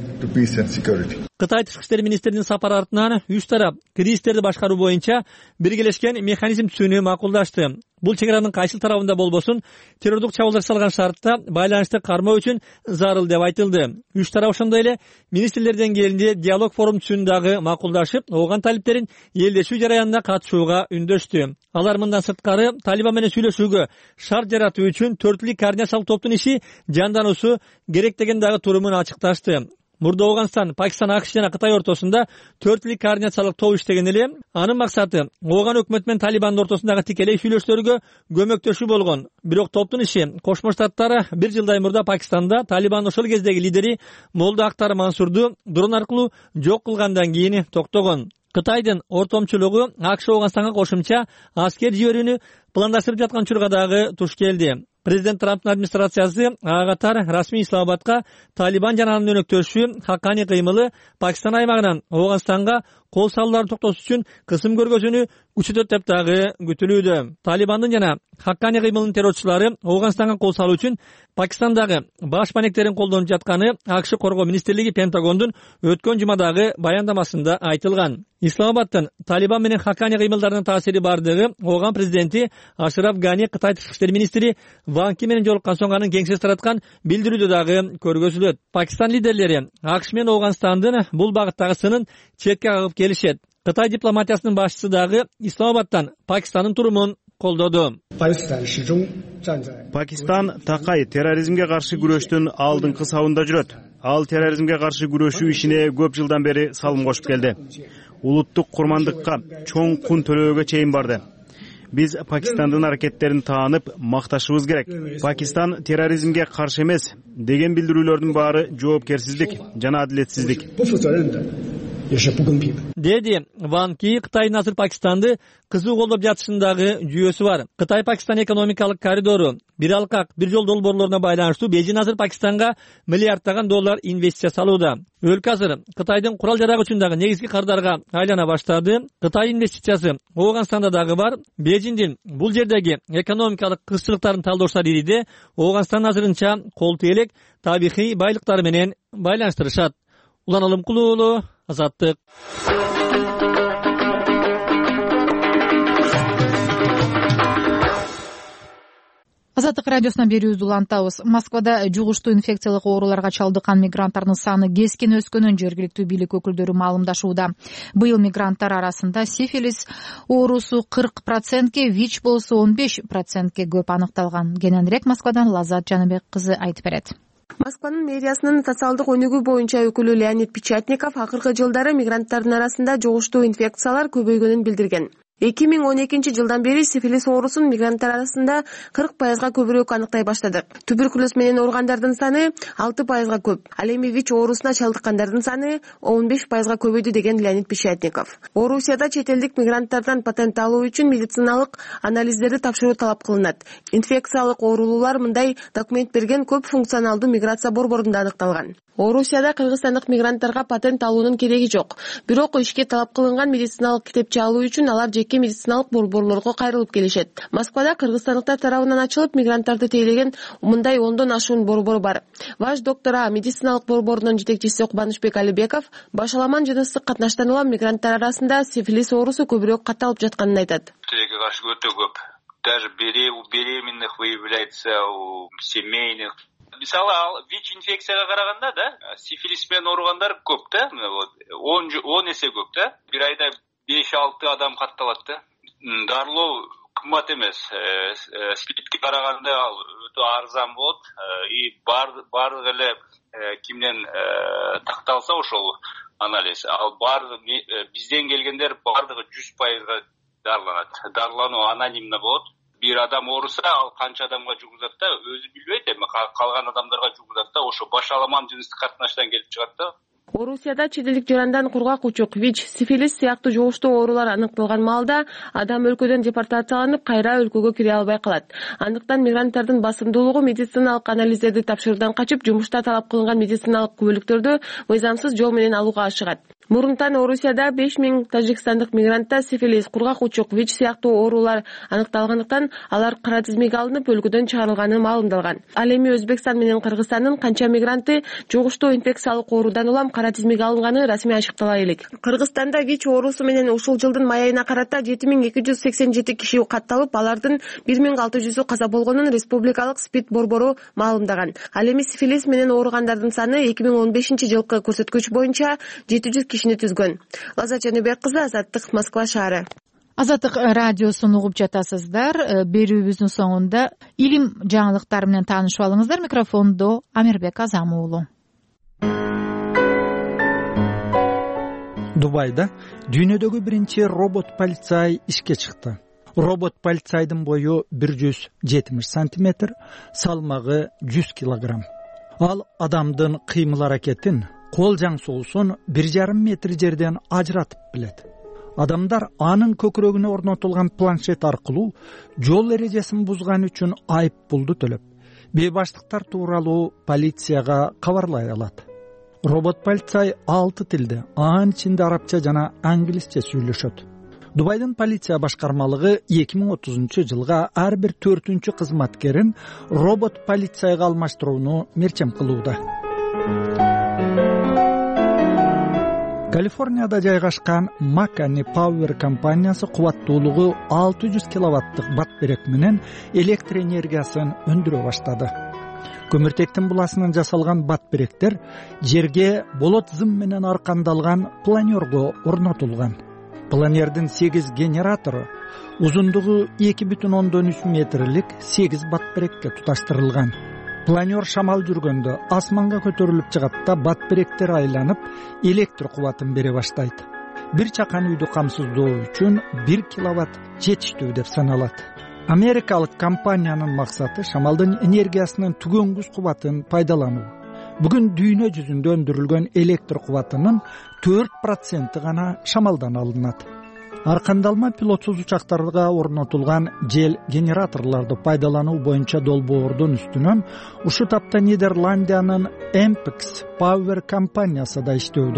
Кытай тышкы иштер министринин сапары артынан үч тарап кризистерди башкаруу боюнча биргелешкен механизм түзүүнү макулдашты. Бул чек аранын кайсыл тарабында болбосун террордук чабуулдар жасалган шартта байланышты кармоо үчүн зарыл деп айтылды. Үч тарап ошондой эле министрлер деңгээлинде диалог форум түзүүнү дагы макулдашып, ооган талиптерин элдешүү жараянына катышууга үндөштү. Алар мындан сырткары Талибан менен сүйлөшүүгө шарт жаратуу үчүн төртлүк координациялык топтун иши жандануусу керек деген дагы турумун ачыкташты. Мурда Ооганстан, Пакистан, АКШ жана Кытай ортосунда төртлүк координациялык топ иштеген эле. Анын максаты Ооган өкмөтү менен Талибандын ортосундагы тикелей сүйлөшүүлөргө көмөктөшүү болгон. Бирок топтун иши Кошмо Штаттар бир жылдай мурда Пакистанда Талибандын ошол кездеги лидери Молда Актар Мансурду дрон аркылуу жок кылгандан кийин токтогон. Кытайдын ортомчулугу АКШ Ооганстанга кошумча аскер жиберүүнү пландаштырып жаткан учурга дагы туш келди. Президент Трамптын администрациясы ага катар расмий Исламабадка Талибан жана анын өнөктөшү Хаккани кыймылы Пакистан аймагынан Ооганстанга кол салууларды токтотуу үчүн кысым көргөзүүнү күчөтөт деп дагы күтүлүүдө. Талибандын жана Хаккани кыймылынын террорчулары Ооганстанга кол салуу үчүн Пакистандагы баш маектерин колдонуп жатканы АКШ коргоо министрлиги Пентагондун өткөн жумадагы баяндамасында айтылган. Исламабадтын Талибан менен Хаккани кыймылдарынын таасири бардыгы Ооган президенти Ашраф Гани Кытай тышкы иштер министри Ван Ки менен жолуккан соң анын кеңсеси тараткан билдирүүдө дагы көргөзүлөт. Пакистан лидерлери АКШ менен Ооганстандын бул багыттагы сынын четке кагып келишет. Кытай дипломатиясынын башчысы дагы Исламабадтан Пакистандын турумун колдоду. Пакистан такай терроризмге каршы күрөштүн алдыңкы сабында жүрөт. Ал терроризмге каршы күрөшүү ишине көп жылдан бери салым кошуп келди. Улуттук курмандыкка чоң кун төлөөгө чейин барды. Биз Пакистандын аракеттерин таанып макташыбыз керек. Пакистан терроризмге каршы эмес деген билдирүүлөрдүн баары жоопкерсиздик жана адилетсиздик. Деди Ван Ки Кытайдын азыр Пакистанды кызуу колдоп жатышындагы жүйөсү бар. Кытай Пакистан экономикалык коридору бир алкак бир жол долбоорлоруна байланыштуу Бейжин азыр Пакистанга миллиарддаган доллар инвестиция салууда. Өлкө азыр Кытайдын курал жарагычындагы негизги кардарга айлана баштады. Кытай инвестициясы Ооганстанда дагы бар. Бейжиндин бул жердеги экономикалык кызчылыктарын талдоошулар ириде Ооганстан азырынча кол тейлек табигый байлыктары менен байланыштырышат. Улан Алымкулуу уулу, Азаттык. Азаттык радиосуна берүүбүздү улантабыз. Москвада жугуштуу инфекциялык ооруларга чалдыккан мигранттардын саны кескин өскөнүн жергиликтүү бийлик өкүлдөрү маалымдашууда. Быйыл мигранттар арасында сифилис оорусу кырк процентке, ВИЧ болсо он беш процентке көп аныкталган. Кененирээк Москвадан Лазат Жаныбек кызы айтып берет. Москванын мэриясынын социалдык өнүгүү боюнча өкүлү Леонид Печатников акыркы жылдары мигранттардын арасында жугуштуу инфекциялар көбөйгөнүн билдирген. эки миң он экинчи жылдан бери сифилис оорусун мигранттар арасында кырк пайызга көбүрөөк аныктай баштадык. Туберкулез менен ооругандардын саны алты пайызга көп. Ал эми ВИЧ оорусуна чалдыккандардын саны он беш пайызга көбөйдү деген Леонид Печатников. Орусияда чет элдик мигранттардан патент алуу үчүн медициналык анализдерди тапшыруу талап кылынат. Инфекциялык оорулуулар мындай документ берген көп функционалдуу миграция борборунда аныкталган. Орусияда кыргызстандык мигранттарга патент алуунун кереги жок. Бирок ишке талап кылынган медициналык китепче алуу үчүн алар жеке медициналык борборлорго кайрылып келишет. Москвада кыргызстандыктар тарабынан ачылып, мигранттарды тейлеген мындай ондон ашуун борбор бар. Ваш доктора медициналык борборунун жетекчиси Кубанычбек Алибеков башаламан жыныстык катнаштан улам мигранттар арасында сифилис оорусу көбүрөөк катталып жатканын айтат. Тилекке каршы өтө көп. Даже у беременных выявляется, у семейных. Мисалы ВИЧ-инфекцияга караганда да, сифилис менен ооругандар көп да, он эсе көп да. Бир айда беш алты адам катталат да. Дарылоо кымбат эмес. СПИДке караганда ал өтө арзан болот. И баардык эле кимден такталса ошол анализ. Ал баардык бизден келгендер баардыгы жүз пайызга дарыланат. Дарылануу анонимно болот. Бир адам ооруса, ал канча адамга жугузат да, өзү билбейт, эми калган адамдарга жугузат да, ошо башаламан жыныстык катнаштан келип чыгат да. Орусияда чет элдик жарандан кургак учук, ВИЧ, сифилис сыяктуу жугуштуу оорулар аныкталган маалда адам өлкөдөн депортацияланып, кайра өлкөгө кире албай калат. Андыктан мигранттардын басымдуулугу медициналык анализдерди тапшыруудан качып, жумушта талап кылынган медициналык күбөлүктөрдү мыйзамсыз жол менен алууга ашыгат. Мурунтан Орусияда беш миң тажикстандык мигрантта сифилис, кургак учук, ВИЧ сыяктуу оорулар аныкталгандыктан алар кара тизмеге алынып, өлкөдөн чыгарылганы маалымдалган. Ал эми Өзбекстан менен Кыргызстандын канча мигранты жугуштуу инфекциялык оорудан улам кара тизмеге алынганы расмий ачыктала элек. Кыргызстанда ВИЧ оорусу менен ушул жылдын май айына карата жети миң эки жүз сексен жети киши катталып, алардын бир миң алты жүзү каза болгонун республикалык СПИД борбору маалымдаган. Ал эми сифилис менен ооругандардын саны эки миң он бешинчи жылкы көрсөткүч боюнча жети жүз кишини түзгөн. Лаззат Жаныбек кызы, Азаттык, Москва шаары. Азаттык радиосун угуп жатасыздар. Берүүбүздүн соңунда илим жаңылыктары менен таанышып алыңыздар. Микрофондо Амирбек Азам уулу. Дубайда дүйнөдөгү биринчи робот полицай ишке чыкты. Робот полицайдын бою бир жүз жетимиш сантиметр, салмагы жүз килограмм. Ал адамдын кыймыл аракетин, кол жаң соосун бир жарым метр жерден ажыратып билет. Адамдар анын көкүрөгүнө орнотулган планшет аркылуу жол эрежесин бузган үчүн айып пулду төлөп, бейбаштыктар тууралуу полицияга кабарлай алат. Робот полицай алты тилде, анын ичинде арабча жана англисче сүйлөшөт. Дубайдын полиция башкармалыгы эки миң отузунчу жылга ар бир төртүнчү кызматкерин робот полицайга алмаштырууну мерчем кылууда. Калифорнияда жайгашкан Макани Power компаниясы кубаттуулугу алты жүз киловаттык батберек менен электр энергиясын өндүрө баштады. Көмүртектин буласынан жасалган батберектер жерге болот зым менен аркандалган планерго орнотулган. Планердин сегиз генератору узундугу эки бүтүн ондон үч метрлик сегиз батберекке туташтырылган. Планер шамал жүргөндө асманга көтөрүлүп чыгат да батберектер айланып электр кубатын бере баштайт. Бир чакан үйдү камсыздоо үчүн бир киловатт жетиштүү деп саналат. Америкалык компаниянын максаты шамалдын энергиясынын түгөнгүс кубатын пайдалануу. Бүгүн дүйнө жүзүндө өндүрүлгөн электр кубатынын төрт проценти гана шамалдан алынат. Аркандалма пилотсуз учактарга орнотулган жел генераторлорду пайдалануу боюнча долбоордун үстүнөн ушу тапта Нидерландиянын Ampex Power компаниясы да иштөөдө.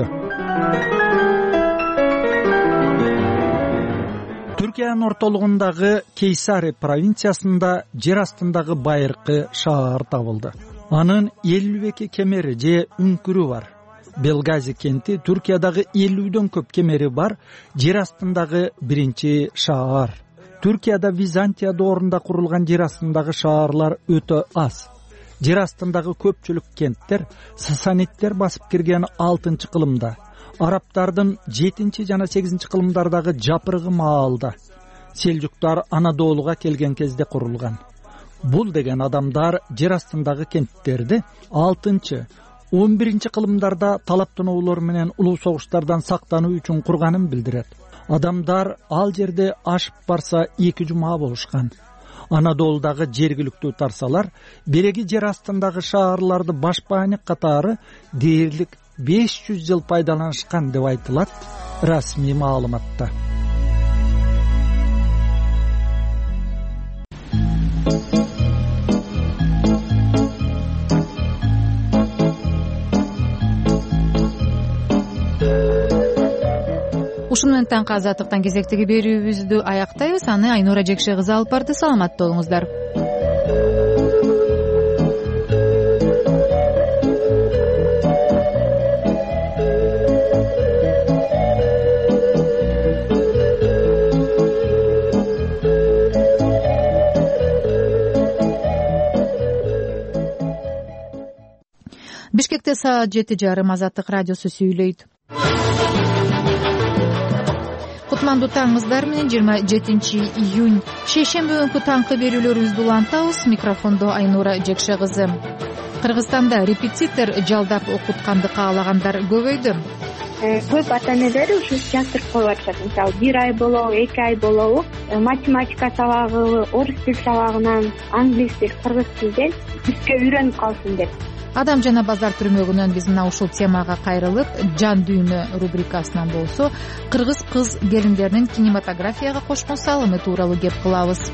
Түркиянын ортолугундагы Кейсари провинциясында жер астындагы байыркы шаар табылды. Анын элүү эки кемери же үңкүрү бар. Белгази кенти Түркиядагы элүүдөн көп кемери бар жер астындагы биринчи шаар. Түркияда Византия доорунда курулган жер астындагы шаарлар өтө аз. Жер астындагы көпчүлүк кенттер сасаниттер басып кирген алтынчы кылымда, арабтардын жетинчи жана сегизинчи кылымдардагы жапырыгы маалда, селжуктар Анадолуга келген кезде курулган. Бул деген адамдар жер астындагы кенттерди алтынчы он биринчи кылымдарда талаптануулар менен улуу согуштардан сактануу үчүн курганын билдирет. Адамдар ал жерде ашып барса эки жума болушкан. Анадолудагы жергиликтүү тарсалар береги жер астындагы шаарларды башпаанек катары дээрлик беш жүз жыл пайдаланышкан деп айтылат расмий маалыматта. ушуну менен таңкы азаттыктан кезектеги берүүбүздү аяктайбыз. Аны Айнура Жекше кызы алып барды. Саламатта болуңуздар. Бишкекте саат жети жарым. Азаттык радиосу сүйлөйт. Кутмандуу таңыңыздар менен жыйырма жетинчи июнь шейшемби күнкү таңкы берүүлөрүбүздү улантабыз. Микрофондо Айнура Жекше кызы. Кыргызстанда репетитор жалдап окутканды каалагандар көбөйдү. Көп ата энелер ушу жаздырып коюп атышат. Мисалы бир ай болобу, эки ай болобу математика сабагы, орус тил сабагынан, англис тил, кыргыз тилден бизге үйрөнүп калсын деп. Адам жана базар түрмөгүнөн биз мына ушул темага кайрылып, жан дүйнө рубрикасынан болсо, кыргыз кыз келиндеринин кинематографияга кошкон салымы тууралуу кеп кылабыз.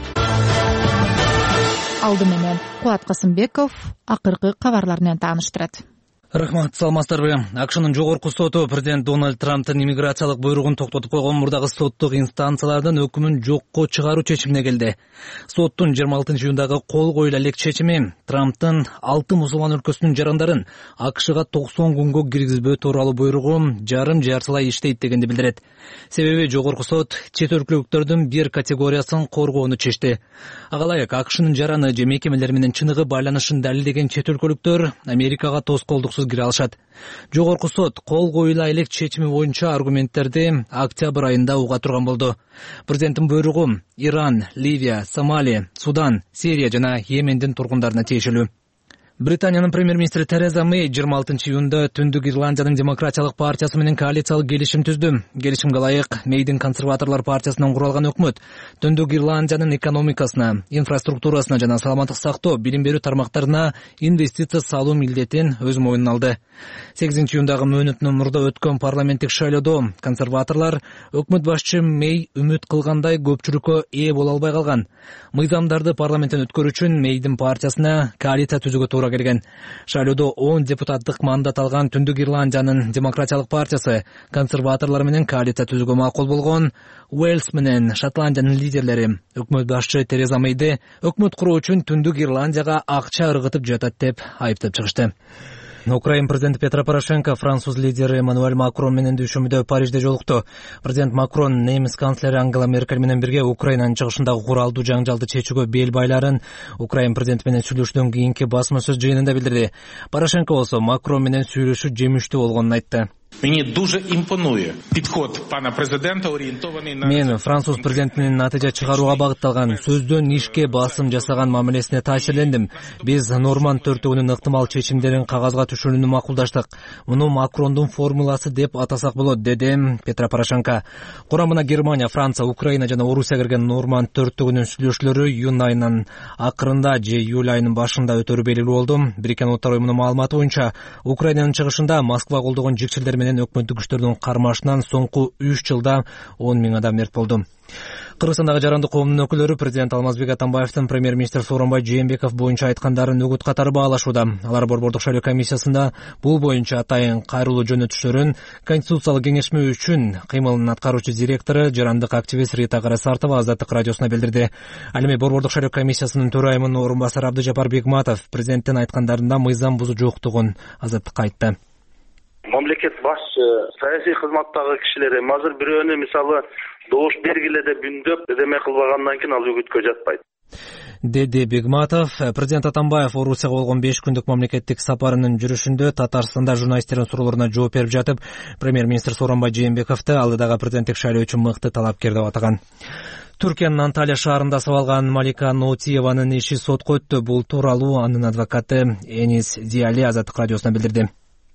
Алды менен Кубат Касымбеков акыркы кабарлар менен тааныштырат. Рахмат, саламатсыздарбы? АКШнын жогорку соту президент Дональд Трамптын иммиграциялык буйругун токтотуп койгон мурдагы соттук инстанциялардын өкүмүн жокко чыгаруу чечимине келди. Соттун жыйырма алтынчы июндагы кол коюла элек чечими Трамптын алты мусулман өлкөсүнүн жарандарын АКШга токсон күнгө киргизбөө тууралуу буйругу жарым жарсылай иштейт дегенди билдирет. Себеби жогорку сот чет өлкөлүктөрдүн бир категориясын коргоону чечти. Ага ылайык АКШнын жараны же мекемелери менен чыныгы байланышын далилдеген чет өлкөлүктөр Америкага тоскоолдуксуз кире алышат. Жогорку сот кол коюла элек чечими боюнча аргументтерди октябрь айында уга турган болду. Президенттин буйругу Иран, Ливия, Сомали, Судан, Сирия жана Йемендин тургундарына тиешелүү. Британиянын премьер-министри Тереза Мэй жыйырма алтынчы июнда Түндүк Ирландиянын демократиялык партиясы менен коалициялык келишим түздү. Келишимге ылайык Мэйдин консерваторлор партиясынан куралган өкмөт Түндүк Ирландиянын экономикасына, инфраструктурасына жана саламаттык сактоо, билим берүү тармактарына инвестиция салуу милдетин өз мойнуна алды. сегизинчи июндагы мөөнөтүнөн мурда өткөн парламенттик шайлоодо консерваторлор өкмөт башчы Мэй үмүт кылгандай көпчүлүккө ээ боло албай калган. Мыйзамдарды парламенттен өткөрүү үчүн Мэйдин партиясына коалиция түзүүгө туура келген. Шайлоодо он депутаттык мандат алган Түндүк Ирландиянын демократиялык партиясы консерваторлор менен коалиция түзүүгө макул болгон. Уэльс менен Шотландиянын лидерлери өкмөт башчы Тереза Мэйди өкмөт куруу үчүн Түндүк Ирландияга акча ыргытып жатат деп айыптап чыгышты. Украин президенти Петро Порошенко француз лидери Эммануэль Макрон менен дүйшөмүдө Парижде жолукту. Президент Макрон немис канцлери Ангела Меркель менен бирге Украинанын чыгышындагы куралдуу жаңжалды чечүүгө бел байларын Украин президенти менен сүйлөшүүдөн кийинки басма сөз жыйынында билдирди. Порошенко болсо Макрон менен сүйлөшүү жемиштүү болгонун айтты. Мені дуже імпонує підход пана президента, орієнтований на... Мен француз президентинин натыйжа чыгарууга багытталган, сөздөн ишке басым жасаган мамилесине таасирлендим. Биз Норманд төртөгүнүн ыктымал чечимдерин кагазга түшүрүүнү макулдаштык. Муну Макрондун формуласы деп атасак болот, деди Петро Порошенко. Курамына Германия, Франция, Украина жана Орусия кирген Норманд төртөгүнүн сүйлөшүүлөрү июнь айынын акырында же июль айынын башында өтөрү белгилүү болду. Бириккен Улуттар уюмунун маалыматы боюнча Украинанын чыгышында Москва колдогон жикчилдер менен өкмөттүк күчтөрдүн кармашынан соңку үч жылда он миң адам мерт болду. Кыргызстандагы жарандык коомдун өкүлдөрү президент Алмазбек Атамбаевдин премьер-министр Сооронбай Жээнбеков боюнча айткандарын үгүт катары баалашууда. Алар Борбордук шайлоо комиссиясында бул боюнча атайын кайрылуу жөнөтүштөрүн Конституциялык кеңешме үчүн кыймылынын аткаруучу директору жарандык активист Рита Карасартова Азаттык радиосуна билдирди. Ал эми Борбордук шайлоо комиссиясынын төрайымынын орун басары Абдыжапар Бекматов президенттин айткандарында мыйзам бузуу жоктугун Азаттыкка айтты. Мамлекет башчы, саясий кызматтагы кишилер эми азыр бирөөнү мисалы добуш бергиле деп үндөп эме кылбагандан кийин ал үгүткө жатпайт, деди Бегматов. Президент Атамбаев Орусияга болгон беш күндүк мамлекеттик сапарынын жүрүшүндө Татарстанда журналисттердин суроолоруна жооп берип жатып, премьер-министр Сооронбай Жээнбековду алдыдагы президенттик шайлоо үчүн мыкты талапкер деп атаган. Түркиянын Анталия шаарында сабалган Малика Ноутиеванын иши сотко өттү. Бул тууралуу анын адвокаты Энис Диали Азаттык радиосуна билдирди.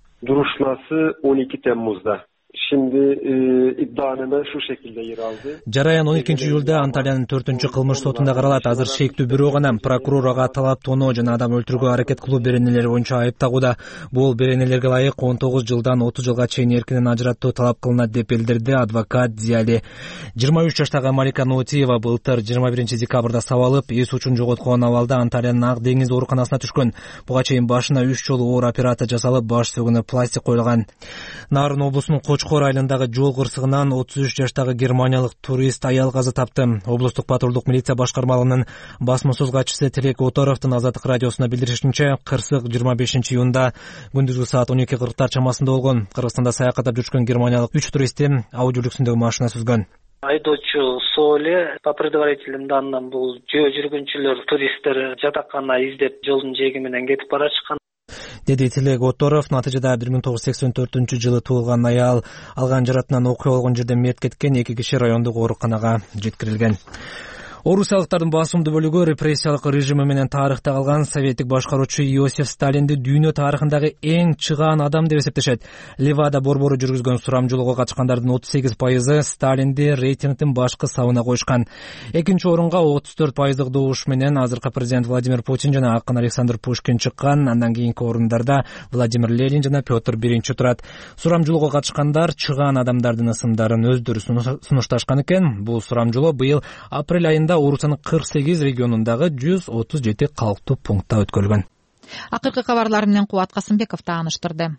Duruşması on iki Temmuz'da. Şimdi e, iddianame şu şekilde yer aldı. Жараян он экинчи июлда Анталиянын төртүнчү кылмыш сотунда каралат. Азыр шектүү бирөө гана прокурор ага талап тоноо жана адам өлтүрүүгө аракет кылуу беренелери боюнча айып тагууда. Бул беренелерге ылайык он тогуз жылдан отуз жылга чейин эркинен ажыраттоо талап кылынат деп билдирди адвокат Зияли. жыйырма үч жаштагы Малика Ноутиева былтыр жыйырма биринчи декабрда сабалып, эс учун жоготкон абалда Анталиянын Ак деңиз ооруканасына түшкөн. Буга чейин башына үч жолу оор операция жасалып, баш сөөгүнө пластик коюлган. Нарын облусунун Кочкор Ошкор айылындагы жол кырсыгынан отуз үч жаштагы германиялык турист аял каза тапты. Облустук патрулдук милиция башкармалыгынын басма-сөз катчысы Тилек Оторовдун Азаттык радиосуна билдиришинче, кырсык жыйырма бешинчи июнда күндүзгү саат он эки кырктар чамасында болгон. Кыргызстанда саякаттап жүрүшкөн германиялык үч туристти ау жүрүксүндөгү машина сүзгөн. Айдоочу Сооле, по предварительным данным, бул жөө жүргүнчүлөр туристтер жатакана издеп жолдун жээги менен кетип баратышкан, деди Тилек Оторов. Натыйжада бир миң тогуз жүз сексен төртүнчү жылы туулган аял алган жаратынан окуя болгон жерде мерт кеткен, эки киши райондук ооруканага жеткирилген. Орусиялыктардын басымдуу бөлүгү репрессиялык режими менен тарыхта калган советтик башкаруучу Иосиф Сталинди дүйнө тарыхындагы эң чыгаан адам деп эсептешет. Левада борбору жүргүзгөн сурамжылоого катышкандардын отуз сегиз пайызы Сталинди рейтингдин башкы сабына коюшкан. Экинчи орунга отуз төрт пайыздык добуш менен азыркы президент Владимир Путин жана акын Александр Пушкин чыккан. Андан кийинки орундарда Владимир Ленин жана Петр биринчи турат. Сурамжылоого катышкандар чыгаан адамдардын ысымдарын өздөрү сунушташкан экен. Бул сурамжылоо быйыл апрель айында Орусиянын кырк сегиз регионундагы жүз отуз жети калктуу пунктта өткөрүлгөн. Акыркы кабарлар менен Кубат Касымбеков тааныштырды.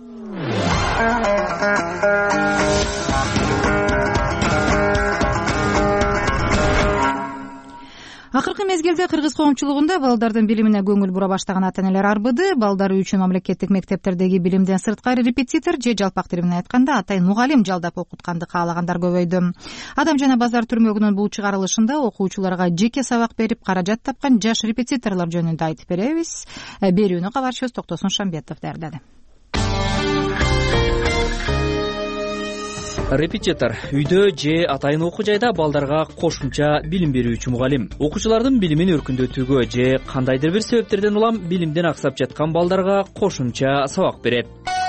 Акыркы мезгилде кыргыз коомчулугунда балдардын билимине көңүл бура баштаган ата-энелер арбыды. Балдары үчүн мамлекеттик мектептердеги билимден сырткары репетитор же жалпак тили менен айтканда атайын мугалим жалдап окутканды каалагандар көбөйдү. Адам жана базар түрмөгүнүн бул чыгарылышында окуучуларга жеке сабак берип каражат тапкан жаш репетиторлор жөнүндө айтып беребиз. Берүүнү кабарчыбыз Токтосун Шамбетов даярдады. Репетитор үйдө же атайын окуу жайда балдарга кошумча билим берүүчү мугалим. Окуучулардын билимин өркүндөтүүгө же кандайдыр бир себептерден улам билимден аксап жаткан балдарга кошумча сабак берет.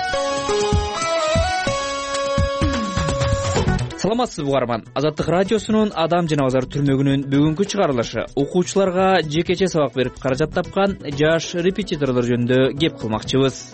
Саламатсызбы угарман. Азаттык радиосунун Адам жана базар түрмөгүнүн бүгүнкү чыгарылышы окуучуларга жекече сабак берип каражат тапкан жаш репетиторлор жөнүндө кеп кылмакчыбыз.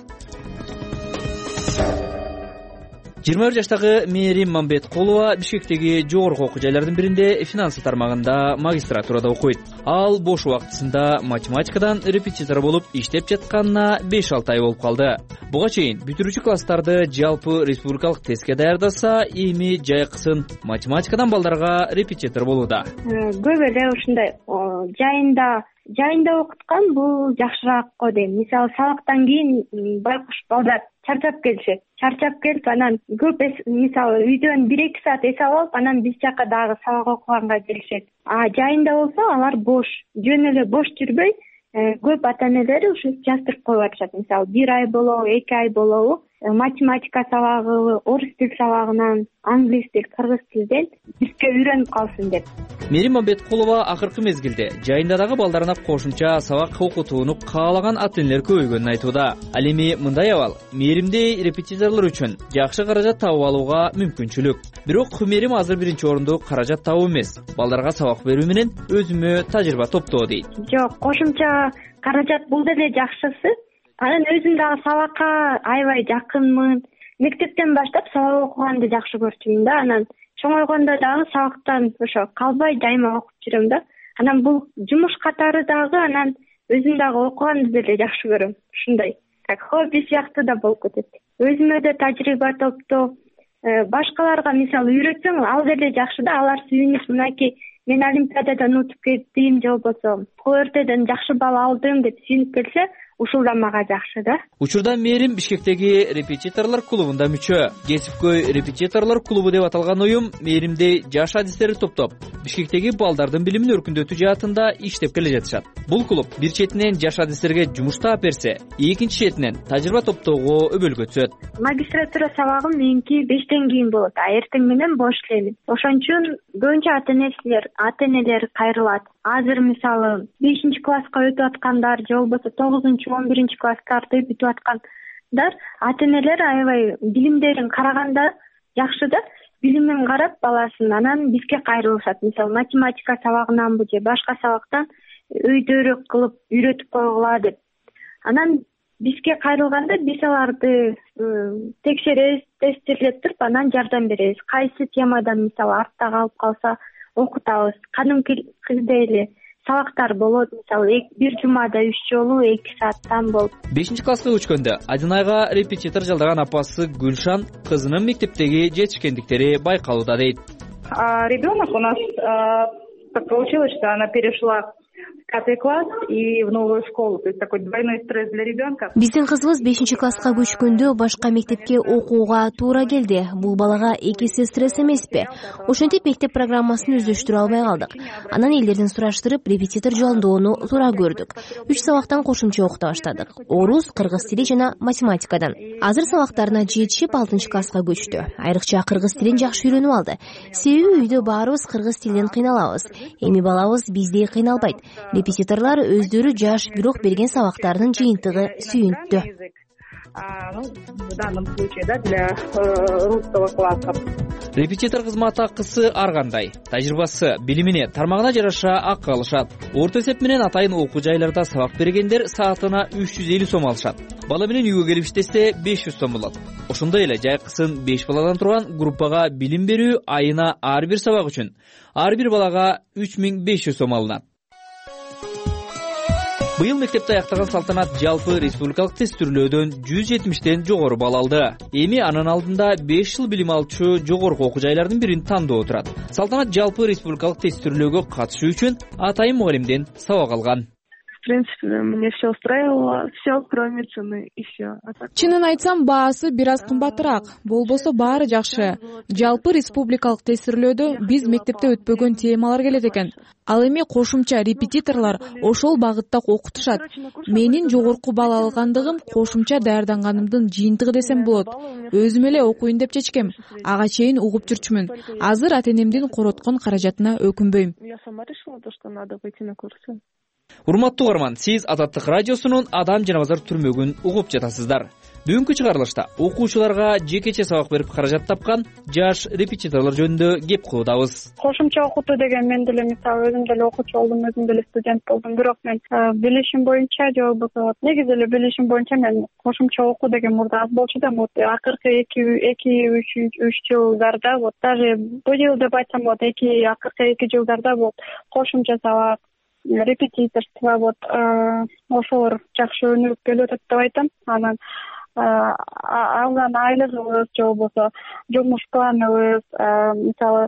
жыйырма бир жаштагы Мээрим Мамбеткулова Бишкектеги жогорку окуу жайлардын биринде финансы тармагында магистратурада окуйт. Ал бош убактысында математикадан репетитор болуп иштеп жатканына беш алты ай болуп калды. Буга чейин бүтүрүүчү класстарды жалпы республикалык тестке даярдаса, эми жайкысын математикадан балдарга репетитор болууда. Көп эле ушундай жайында жайында окуткан бул жакшыраак го дейм. Мисалы сабактан кийин байкуш балдар чарчап келишет. Чарчап келип анан көп мисалы үйдөн бир эки саат эс алып, анан биз жака дагы сабак окуганга келишет. А жайында болсо алар бош, жөн эле бош жүрбөй, көп ата-энелери ушу жаздырып коюп атышат. Мисалы бир ай болобу, эки ай болобу математика сабагы, орус тил сабагынан, англис тил, кыргыз тилден бизге үйрөнүп калсын деп. Мээрим Мамбеткулова акыркы мезгилде жайында дагы балдарына кошумча сабак окутууну каалаган ата-энелер көбөйгөнүн айтууда. Ал эми мындай абал Мээримдей репетиторлор үчүн жакшы каражат табып алууга мүмкүнчүлүк. Бирок Мээрим азыр биринчи орунду каражат табуу эмес, балдарга сабак берүү менен өзүмө тажрыйба топтоо дейт. Жок, кошумча каражат бул деле жакшысы. Анан өзүм дагы сабакка аябай жакынмын. Мектептен баштап сабак окуганды жакшы көрчүмүн да. Анан чоңойгондо дагы сабактан ошо калбай дайыма окуп жүрөм да. Анан бул жумуш катары дагы анан өзүм дагы окуганды деле жакшы көрөм. Ушундай как хобби сыяктуу да болуп кетет. Өзүмө да тажрыйба топтоо, башкаларга мисалы үйрөтсөң ал деле жакшы да. Алар сүйүнүп, мынакей мен олимпиададан утуп кеттим же болбосо КВРТден жакшы балл алдым деп сүйүнүп келсе, ушул да мага жакшы да. Учурда Мээрим Бишкектеги репетиторлор клубунда мүчө. Кесипкөй репетиторлор клубу деп аталган уюм Мээримдей жаш адистерди топтоп, Бишкектеги балдардын билимин өркүндөтүү жаатында иштеп келе жатышат. Бул клуб бир четинен жаш адистерге жумуш таап берсе, экинчи четинен тажрыйба топтоого өбөлгө түзөт. Магистратура сабагым меники бештен кийин болот, а эртең менен бош элемин. Ошон үчүн көбүнчө ата-энелер, ата-энелер кайрылат. Азыр мисалы бешинчи класска өтүп аткандар же болбосо тогузунчу он биринчи класстарды бүтүп аткандар ата-энелер аябай билимдерин караганда жакшы да, билимин карап баласын анан бизге кайрылышат. Мисалы математика сабагынанбы же башка сабактан өйдөрөөк кылып үйрөтүп койгула деп. Анан бизге кайрылганда биз аларды текшеребиз, тестирлеп туруп анан жардам беребиз. Кайсы темадан мисалы артта калып калса окутабыз. Кадимкидей эле сабактар болот, мисалы бир жумада үч жолу эки сааттан болот. бешинчи класска көчкөндө Адинайга репетитор жалдаган апасы Гүлшан кызынын мектептеги жетишкендиктери байкалууда дейт. Ребенок у нас так получилось, что она перешла пятый класс и в новую школу, то есть такой двойной стресс для ребенка. Биздин кызыбыз бешинчи класска көчкөндө башка мектепке окууга туура келди. Бул балага эки эсе стресс эмеспи? Ошентип мектеп программасын өздөштүрө албай калдык. Анан элдерден сураштырып, репетитор жалдоону туура көрдүк. үч сабактан кошумча окута баштадык. Орус, кыргыз тили жана математикадан. Азыр сабактарына жетишип алтынчы класска көчтү. Айрыкча кыргыз тилин жакшы үйрөнүп алды. Себеби үйдө баарыбыз кыргыз тилинен кыйналабыз. Эми балабыз биздей кыйналбайт. Репетиторлар өздөрү жаш, бирок берген сабактарынын жыйынтыгы сүйүнүктүү. В данном случае, да, для русского класса. Репетитор кызмат акысы ар кандай. Тажрыйбасы, билимине, тармагына жараша акы алышат. Орто эсеп менен атайын окуу жайларда сабак бергендер саатына үч жүз элүү сом алышат. Бала менен үйгө келип иштесе беш жүз сом болот. Ошондой эле жайкысын беш баладан турган группага билим берүү айына ар бир сабак үчүн ар бир балага үч миң беш жүз сом алынат. Быйыл мектепти аяктаган Салтанат жалпы республикалык тестирлөөдөн жүз жетимиштен жогору балл алды. Эми анын алдында беш жыл билим алчу жогорку окуу жайлардын бирин тандоо турат. Салтанат жалпы республикалык тестирлөөгө катышуу үчүн атайын мугалимден сабак алган. В принципе, мне все устраивало, все, кроме цены, и все. Чынын айтсам, баасы бир аз кымбатыраак. Болбосо баары жакшы. Жалпы республикалык тестирлөөдө биз мектепте өтпөгөн темалар келет экен. Ал эми кошумча репетиторлор ошол багытта окутушат. Менин жогорку балл алгандыгым кошумча даярданганымдын жыйынтыгы десем болот. Өзүм эле окуйн деп чечкем. Ага чейин угуп жүрчүмүн. Азыр ата-энемдин короткон каражатына өкүнбөйм. Я сама решила, что надо выйти на курсы. Урматтуу угарман, сиз Азаттык радиосунун Адам жана базар түрмөгүн угуп жатасыздар. Бүгүнкү чыгарылышта окуучуларга жекече сабак берип каражат тапкан жаш репетиторлор жөнүндө кеп кылуудабыз. Кошумча окутуу деген мен деле мисалы өзүм деле окуучу болдум, өзүм деле студент болдум, бирок мен билишим боюнча же болбосо негизи эле билишим боюнча мен кошумча окуу деген мурда аз болчу да, вот акыркы эки эки үч жылдарда, вот даже бул жыл деп айтсам болот, эки акыркы эки жылдарда вот кошумча сабак, репетиторство, вот ошолор жакшы өнүгүп келип атат деп айтам. Анан алган айлыгыбыз же болбосо жумуш планыбыз, мисалы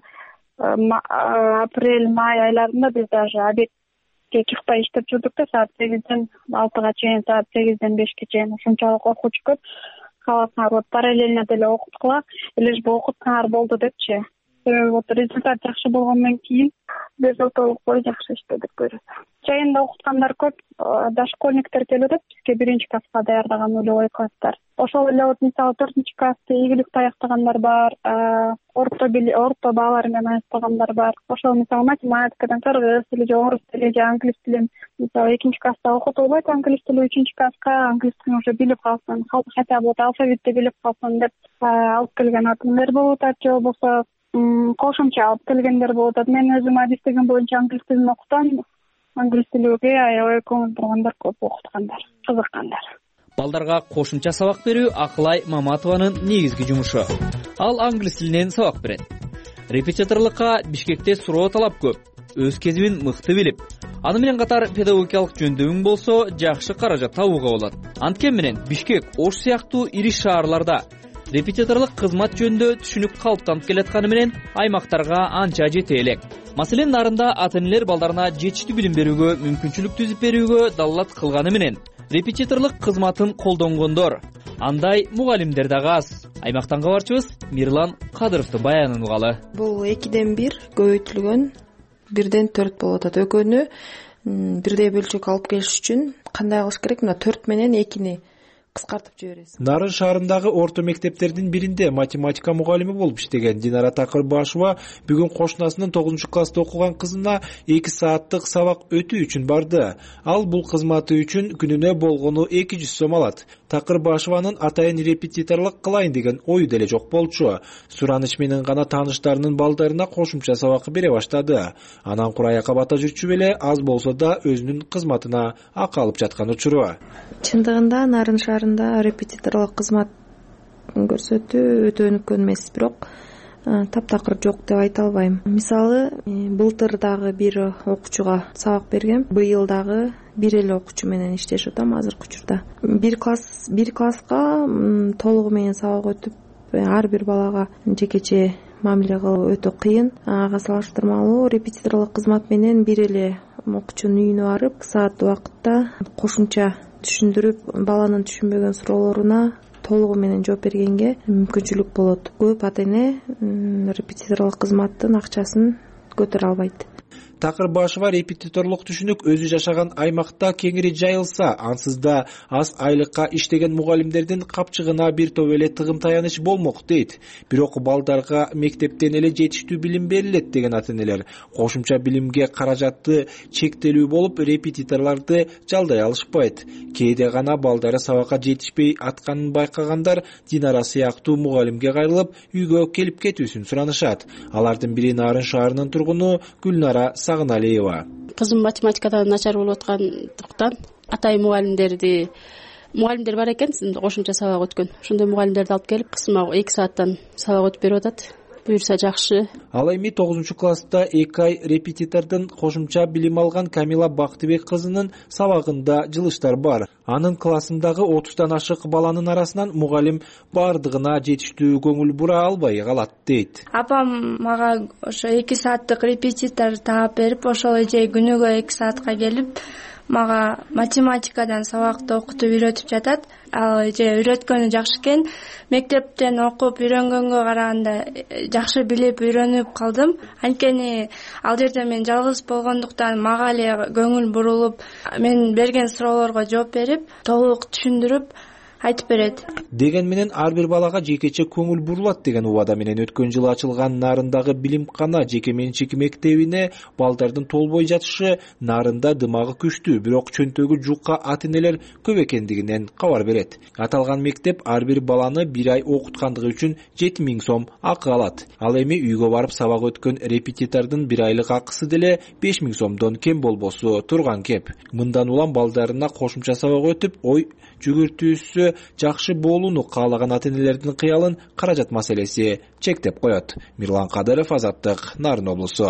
апрель май айларында биз даже обедке чыкпай иштеп жүрдүк да, саат сегизден алтыга чейин, саат сегизден бешке чейин. Ушунчалык окуучу көп. Каласыңар вот параллельно деле окуткула, лишь бы окутсаңар болду депчи. Вот результат жакшы болгондон кийин безотолук бой жакшы иштедик көрөт. Жайында окуткандар көп, дошкольниктер келип атат, бизге биринчи класска даярдаган нулевой класстар. Ошол эле вот мисалы төртүнчү классты ийгиликте аяктагандар бар, орто орто баалар менен аяктагандар бар. Ошол мисалы математикадан, кыргыз тили же орус тили же англис тилин мисалы экинчи класста окутуп албайт, англис тили үчүнчү класска англис тилин уже билип калсын, хотя бы алфавитти билип калсын деп алып келген адамдар болуп атат, же болбосо кошумча алып келгендер болуп атат. Мен өзүм адистигим боюнча англис тилин окутам. Англис тилиге аябай көңүл бургандар көп, окуткандар, кызыккандар. Балдарга кошумча сабак берүү Акылай Маматованын негизги жумушу. Ал англис тилинен сабак берет. Репетиторлукка Бишкекте суроо талап көп. Өз кезибин мыкты билип, аны менен катар педагогикалык жөндөмүң болсо жакшы каражат табууга болот. Анткени менен Бишкек, Ош сыяктуу ири шаарларда репетиторлук кызмат жөнүндө түшүнүк калыптанып келатканы менен аймактарга анча жете элек. Маселен, нарында ата-энелер балдарына жетиштүү билим берүүгө мүмкүнчүлүк түзүп берүүгө далалат кылганы менен репетиторлук кызматын колдонгондор, андай мугалимдер дагы аз. Аймактан кабарчыбыз Мирлан Кадыровдун баянын угалы. Бул экиден бир көбөйтүлгөн, бирден төрт болуп атат. Экөөнү бирдей бөлчөк алып келиш үчүн кандай кылыш керек? Мына төрт менен экини кыскартып жибересиз. Нарын шаарындагы орто мектептердин биринде математика мугалими болуп иштеген Динара Такырбашева бүгүн кошунасынын тогузунчу класста окуган кызына эки сааттык сабак өтүү үчүн барды. Ал бул кызматы үчүн күнүнө болгону эки жүз сом алат. Такырбашеванын атайын репетиторлук кылайын деген ою деле жок болчу. Сураныч менен гана тааныштарынын балдарына кошумча сабак бере баштады. Анан кураяка бата жүрчү беле аз болсо да өзүнүн кызматына акы алып жаткан учуру. Чындыгында Нарын шаарында репетиторлук кызмат көрсөтүү өтө өнүккөн эмес, бирок таптакыр жок деп айта албайм. Мисалы былтыр дагы бир окуучуга сабак бергем, быйыл дагы бир эле окуучу менен иштешип атам азыркы учурда. Бир класс бир класска толугу менен сабак өтүп, ар бир балага жекече мамиле кылуу өтө кыйын. Ага салыштырмалуу репетиторлук кызмат менен бир эле окуучунун үйүнө барып, саат убакытта кошумча түшүндүрүп, баланын түшүнбөгөн суроолоруна толугу менен жооп бергенге мүмкүнчүлүк болот. Көп ата эне репетиторлук кызматтын акчасын көтөрө албайт. Такырбашева репетиторлук түшүнүк өзү жашаган аймакта кеңири жайылса, ансыз да аз айлыкка иштеген мугалимдердин капчыгына бир топ эле тыгым таяныч болмок дейт. Бирок балдарга мектептен эле жетиштүү билим берилет деген ата энелер кошумча билимге каражаты чектелүү болуп, репетиторлорду жалдай алышпайт. Кээде гана балдары сабакка жетишпей атканын байкагандар Динара сыяктуу мугалимге кайрылып, үйгө келип кетүүсүн суранышат. Алардын бири Нарын шаарынын тургуну Гүлнара Сагыналиева. Кызым математикадан начар болуп аткандыктан атайын мугалимдерди мугалимдер бар экен, кошумча сабак өткөн. Ошондой мугалимдерди алып келип, кызыма эки сааттан сабак өтүп берип атат. Буюрса жакшы. Ал эми тогузунчу класста эки ай репетитордун кошумча билим алган Камила Бактыбек кызынын сабагында жылыштар бар. Анын классындагы отуздан ашык баланын арасынан мугалим бардыгына жетиштүү көңүл бура албай калат дейт. Апам мага ошо эки сааттык репетитор таап берип, ошол эже күнүгө эки саатка келип, мага математикадан сабакты окутуп үйрөтүп жатат. Ал эже үйрөткөнү жакшы экен. Мектептен окуп үйрөнгөнгө караганда жакшы билип үйрөнүп калдым. Анткени ал жерде мен жалгыз болгондуктан мага эле көңүл бурулуп, мен берген суроолорго жооп берип, толук түшүндүрүп айтып берет. Деген менен ар бир балага жекече көңүл бурулат деген убада менен өткөн жылы ачылган Нарындагы билимкана жеке менчик мектебине балдардын толбой жатышы Нарында дымагы күчтүү, бирок чөнтөгү жукка ата энелер көп экендигинен кабар берет. Аталган мектеп ар бир баланы бир ай окуткандыгы үчүн жети миң сом акы алат. Ал эми үйгө барып сабак өткөн репетитордун бир айлык акысы деле беш миң сомдон кем болбосу турган кеп. Мындан улам балдарына кошумча сабак өтүп, ой жүгүртүүсү жакшы болууну каалаган ата энелердин кыялын каражат маселеси чектеп коет. Мирлан Кадыров, Азаттык, Нарын облусу.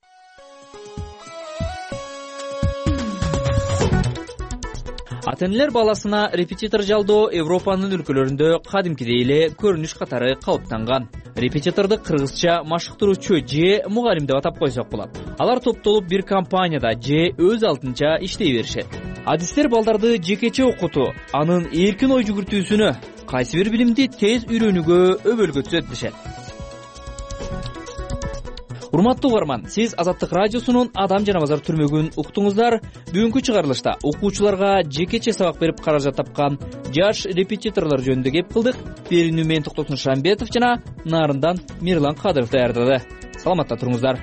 Ата энелер баласына репетитор жалдоо Европанын өлкөлөрүндө кадимкидей эле көрүнүш катары калыптанган. Репетиторду кыргызча машыктыруучу же мугалим деп атап койсок болот. Алар топтолуп бир компанияда же өз алдынча иштей беришет. Адистер балдарды жекече окутуу, анын эркин ой жүгүртүүсүнө, кайсы бир билимди тез үйрөнүүгө өбөлгө түзөтүшет. Урматтуу угарман, сиз Азаттык радиосунун Адам жана базар түрмөгүн уктуңуздар. Бүгүнкү чыгарылышта окуучуларга жекече сабак берип каражат тапкан жаш репетиторлор жөнүндө кеп кылдык. Берүүнү мен Токтосун Шамбетов жана Нарындан Мирлан Кадыров даярдады. Саламатта туруңуздар.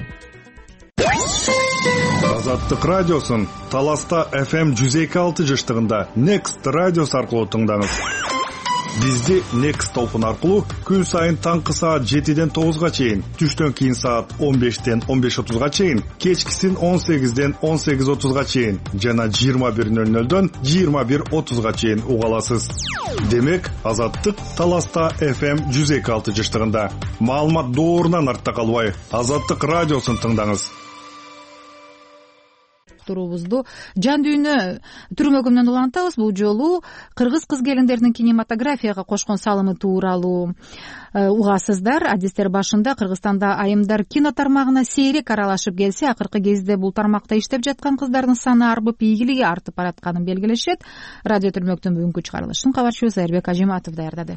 Азаттык радиосун Таласта эф эм жүз эки алты жыштыгында Next радиосу аркылуу тыңдаңыз. Бизди Next толкун аркылуу күн сайын таңкы саат жетиден тогузга чейин, түштөн кийин саат он бештен он беш отузга чейин, кечкисин он сегизден он сегиз отузга чейин жана жыйырма бир нөл нөлдөн жыйырма бир отузга чейин уга аласыз. Демек, Азаттык Таласта эф эм жүз эки алты жыштыгында. Маалымат доорунан артта калбай, Азаттык радиосун тыңдаңыз. Турубузду жан дүйнө түрмөгүмдөн улантабыз. Бул жолу кыргыз кыз келиндеринин кинематографияга кошкон салымы тууралуу угасыздар. Адистер башында Кыргызстанда айымдар кино тармагына сейрек аралашып келсе, акыркы кезде бул тармакта иштеп жаткан кыздардын саны арбып, ийгилиги артып баратканын белгилешет. Радио түрмөктүн бүгүнкү чыгарылышын кабарчыбыз Айырбек Ажиматов даярдады.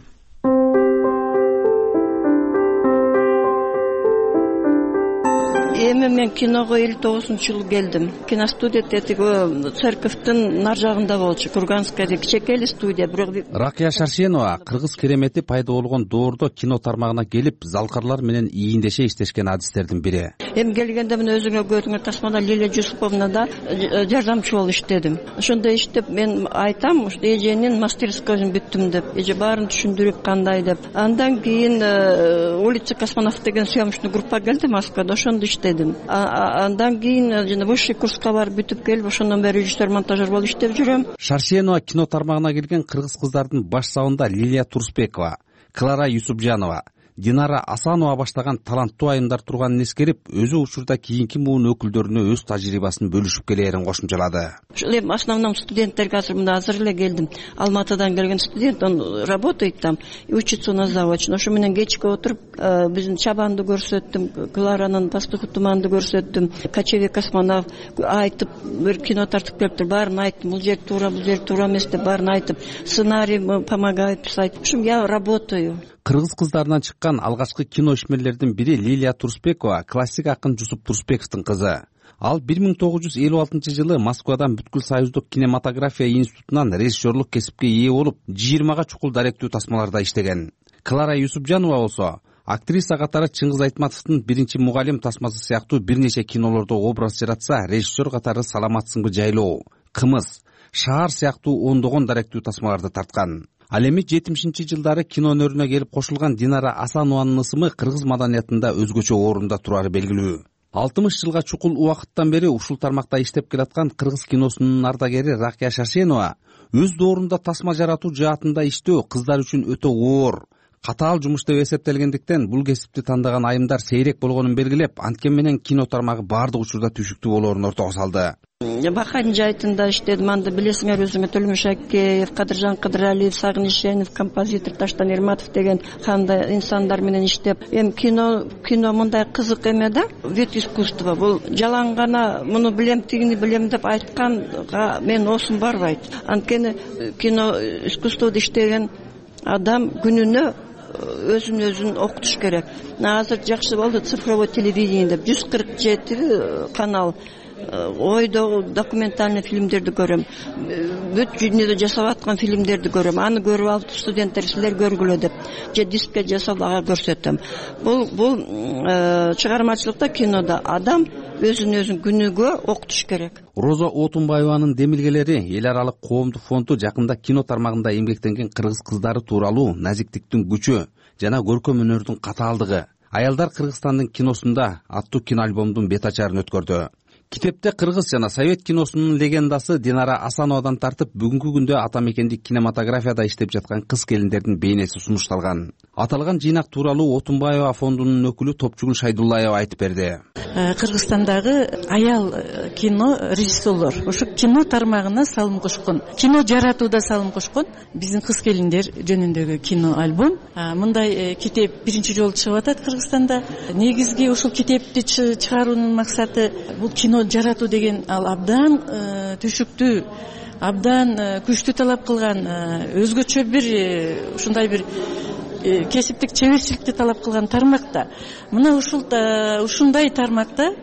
Эми мен киного элүү тогузунчу жылы келдим. Киностудия тетиги церковдун нар жагында болчу. Курганская кичекеле студия. Ракия Шаршенова кыргыз керемети пайда болгон доордо кино тармагына келип, залкарлар менен ийиндеше иштешкен адистердин бири. Эми келгенде мен өзүңө көтүңө тасмада Лилия Жусуповна да жардамчы болуп иштедим. Ошондо иштеп мен айтам, эженин мастерскойун бүттүм деп, эже баарын түшүндүрүп кандай деп. Андан кийин улица Космонавт деген съемочный группа келди Москвада, ошондо иштедим. Андан кийин жана высший курска барып бүтүп келип, ошондон бери режиссер монтажер болуп иштеп жүрөм. Шаршенова кино тармагына келген кыргыз кыздардын баш сабында Лилия Турсбекова, Клара Юсупжанова, Динара Асанова баштаган таланттуу айымдар турганын эскерип, өзү учурда кийинки муун өкүлдөрүнө өз тажрыйбасын бөлүшүп келээрин кошумчалады. Эми в основном студенттерге азыр мында азыр эле келдим. Алматыдан келген студент, он работает там и учится на заочно. Ошо менен кечке отуруп биздин Чабанды көрсөттүм, Кларанын Пастуху туманды көрсөттүм, Кочевик космонавт айтып, бир кино тартып келиптир, баарын айттым. Бул жер туура, бул жер туура эмес деп баарын айтып, сценарий помогает писать. В общем, я работаю. Кыргыз кыздарынан чыккан алгачкы кино ишмерлердин бири Лилия Турсбекова, классик акын Жусуп Турсбековдун кызы. Ал бир миң тогуз жүз элүү алтынчы жылы Москвадан Бүткүл Союздук кинематография институтунан режиссерлук кесипке ээ болуп, жыйырмага чукул даректүү тасмаларда иштеген. Клара Юсупжанова болсо актриса катары Чыңгыз Айтматовдун Биринчи мугалим тасмасы сыяктуу бир нече кинолордо образ жаратса, режиссер катары Саламатсыңбы жайлоо, Кымыз, Шаар сыяктуу ондогон даректүү тасмаларды тарткан. Ал эми жетимишинчи жылдары кино өнөрүнө келип кошулган Динара Асанованын ысымы кыргыз маданиятында өзгөчө орунда турары белгилүү. алтымыш жылга чукул убакыттан бери ушул тармакта иштеп келаткан кыргыз киносунун ардагери Ракия Шашенова өз доорунда тасма жаратуу жаатында иштөө кыздар үчүн өтө оор, катаал жумуш деп эсептелгендиктен бул кесипти тандаган айымдар сейрек болгонун белгилеп, анткен менен кино тармагы баардык учурда түшүктүү болоорун ортого салды. Бахань жайтында иштедим, анда билесиңер өзүңөр Төлмөш Акеев, Кадыржан Кыдыралиев, Сагынышенов, композитор Таштан Эрматов деген кандай инсандар менен иштеп, эми кино кино мындай кызык эме да, вид искусства. Бул жалаң гана муну билем, тигини билем деп айтканга мен осум барбайт. Анткени кино искусствода иштеген адам күнүнө өзүн өзүн окутуш керек. Азыр жакшы болду цифровой телевидение деп жүз кырк жети канал ойдогу документальный фильмдерди көрөм, бүт дүйнөдө жасап аткан фильмдерди көрөм. Аны көрүп алып студенттер силер көргүлө деп же дискке жасап ага көрсөтөм. Бул бул чыгармачылыкта, кинодо адам өзүн өзүн күнүгө окутуш керек. Роза Отунбаеванын демилгелери эл аралык коомдук фонду жакында кино тармагында эмгектенген кыргыз кыздары тууралуу назиктиктин күчү жана көркөм өнөрдүн катаалдыгы, аялдар Кыргызстандын киносунда аттуу киноальбомдун бет ачарын өткөрдү. Китепте кыргыз жана совет киносунун легендасы Динара Асановадан тартып, бүгүнкү күндө ата мекендик кинематографияда иштеп жаткан кыз келиндердин бейнеси сунушталган. Аталган жыйнак тууралуу Отунбаева фондунун өкүлү Топчугул Шайдуллаева айтып берди. Кыргызстандагы аял кино режиссерлор ушу кино тармагына салым кошкон, кино жаратууда салым кошкон. Биздин кыз келиндер жөнүндөгү кино альбом. Мындай китеп биринчи жолу чыгып атат Кыргызстанда. Негизги ушул китепти чыгаруунун максаты бул кино жаратуу деген ал абдан түшүктүү, абдан күчтүү талап кылган, өзгөчө бир ушундай бир кесиптик чеберчиликти талап кылган тармакта. Мына ушул ушундай тармакта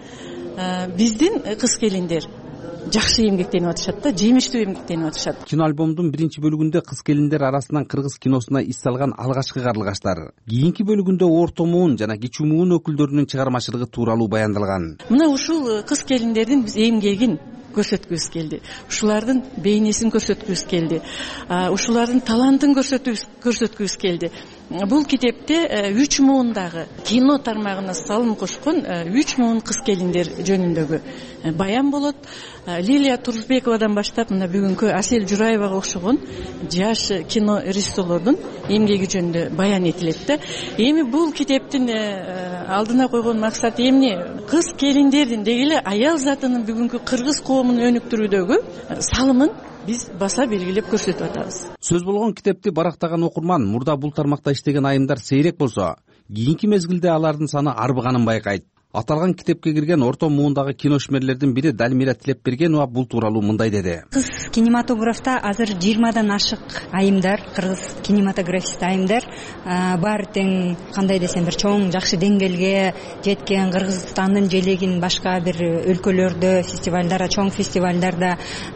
биздин кыз келиндер жакшы эмгектенип атышат да, жемиштүү эмгектенип атышат. Кино альбомдун биринчи бөлүгүндө кыз келиндер арасынан кыргыз киносуна ис салган алгачкы карлыгаштар, кийинки бөлүгүндө орто муун жана кичүү муун өкүлдөрүнүн чыгармачылыгы тууралуу баяндалган. Мына ушул кыз келиндердин биз эмгегин көрсөткүбүз келди. Ушулардын бейнесин көрсөткүбүз келди. Ушулардын талантын көрсөткүбүз келди. Бул китепте үч муундагы кино тармагына салым кошкон үч муун кыз келиндер жөнүндөгү баян болот. Лилия Турсбековадан баштап мына бүгүнкү Асель Жураевага окшогон жаш кино режиссерлордун эмгеги жөнүндө баян этилет да. Эми бул китептин алдына койгон максаты эмне? Кыз келиндердин деги эле аял затынын бүгүнкү кыргыз коомун өнүктүрүүдөгү салымын биз баса белгилеп көрсөтүп атабыз. Сөз болгон китепти барактаган окурман мурда бул тармакта иштеген айымдар сейрек болсо, кийинки мезгилде алардын саны арбыганын байкайт. Аталган китепке кирген орто муундагы кино ишмерлердин бири Далмира Тилепбергенова бул тууралуу мындай деди. Кыз кинематографта азыр жыйырмадан ашык айымдар, кыргыз кинематографист айымдар бар, тең кандай десем бир чоң жакшы деңгээлге жеткен, Кыргызстандын желегин башка бир өлкөлөрдө, фестивалдарда, чоң фестивалдарда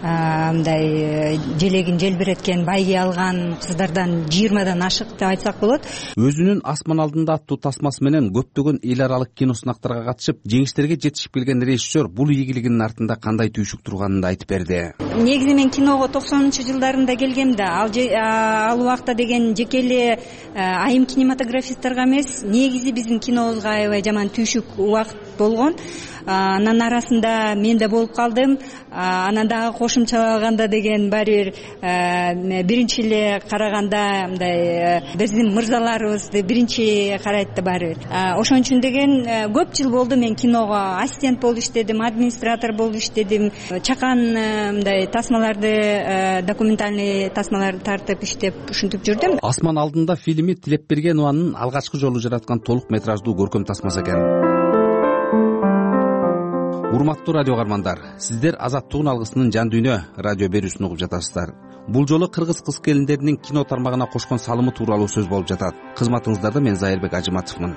мындай желегин желбиреткен, байгий алган кыздардан жыйырмадан ашык деп айтсак болот. Өзүнүн Асман алдында аттуу тасмасы менен көптөгөн эл аралык кино сынактарга катышып жеңиштерге жетишип келген режиссер бул ийгилигинин артында кандай түйшүк турганын да айтып берди. Негизи мен киного токсонунчу жылдарында келгем да, ал ал убакта деген жеке эле айым кинематографисттерге эмес, негизи биздин кинобузга аябай жаман түйшүк убакыт болгон. Анын арасында мен да болуп калдым. Анан дагы кошумчалаганда деген баары бир биринчи эле караганда мындай биздин мырзаларыбызды биринчи карайт да баары бир. Ошон үчүн деген көп жыл болду мен киного ассистент болуп иштедим, администратор болуп иштедим. Чакан мындай тасмаларды, документальный тасмаларды тартып иштеп ушинтип жүрдүм. Асман алдында фильми Тилепбергенованын алгачкы жолу жараткан толук метраждуу көркөм тасмасы экен. Урматтуу радио каармандар, сиздер Азаттыгын алгысынын жан дүйнө радио берүүсүн угуп жатасыздар. Бул жолу кыргыз кыз келиндеринин кино тармагына кошкон салымы тууралуу сөз болуп жатат. Кызматыңыздарда мен Зайырбек Ажыматовмун.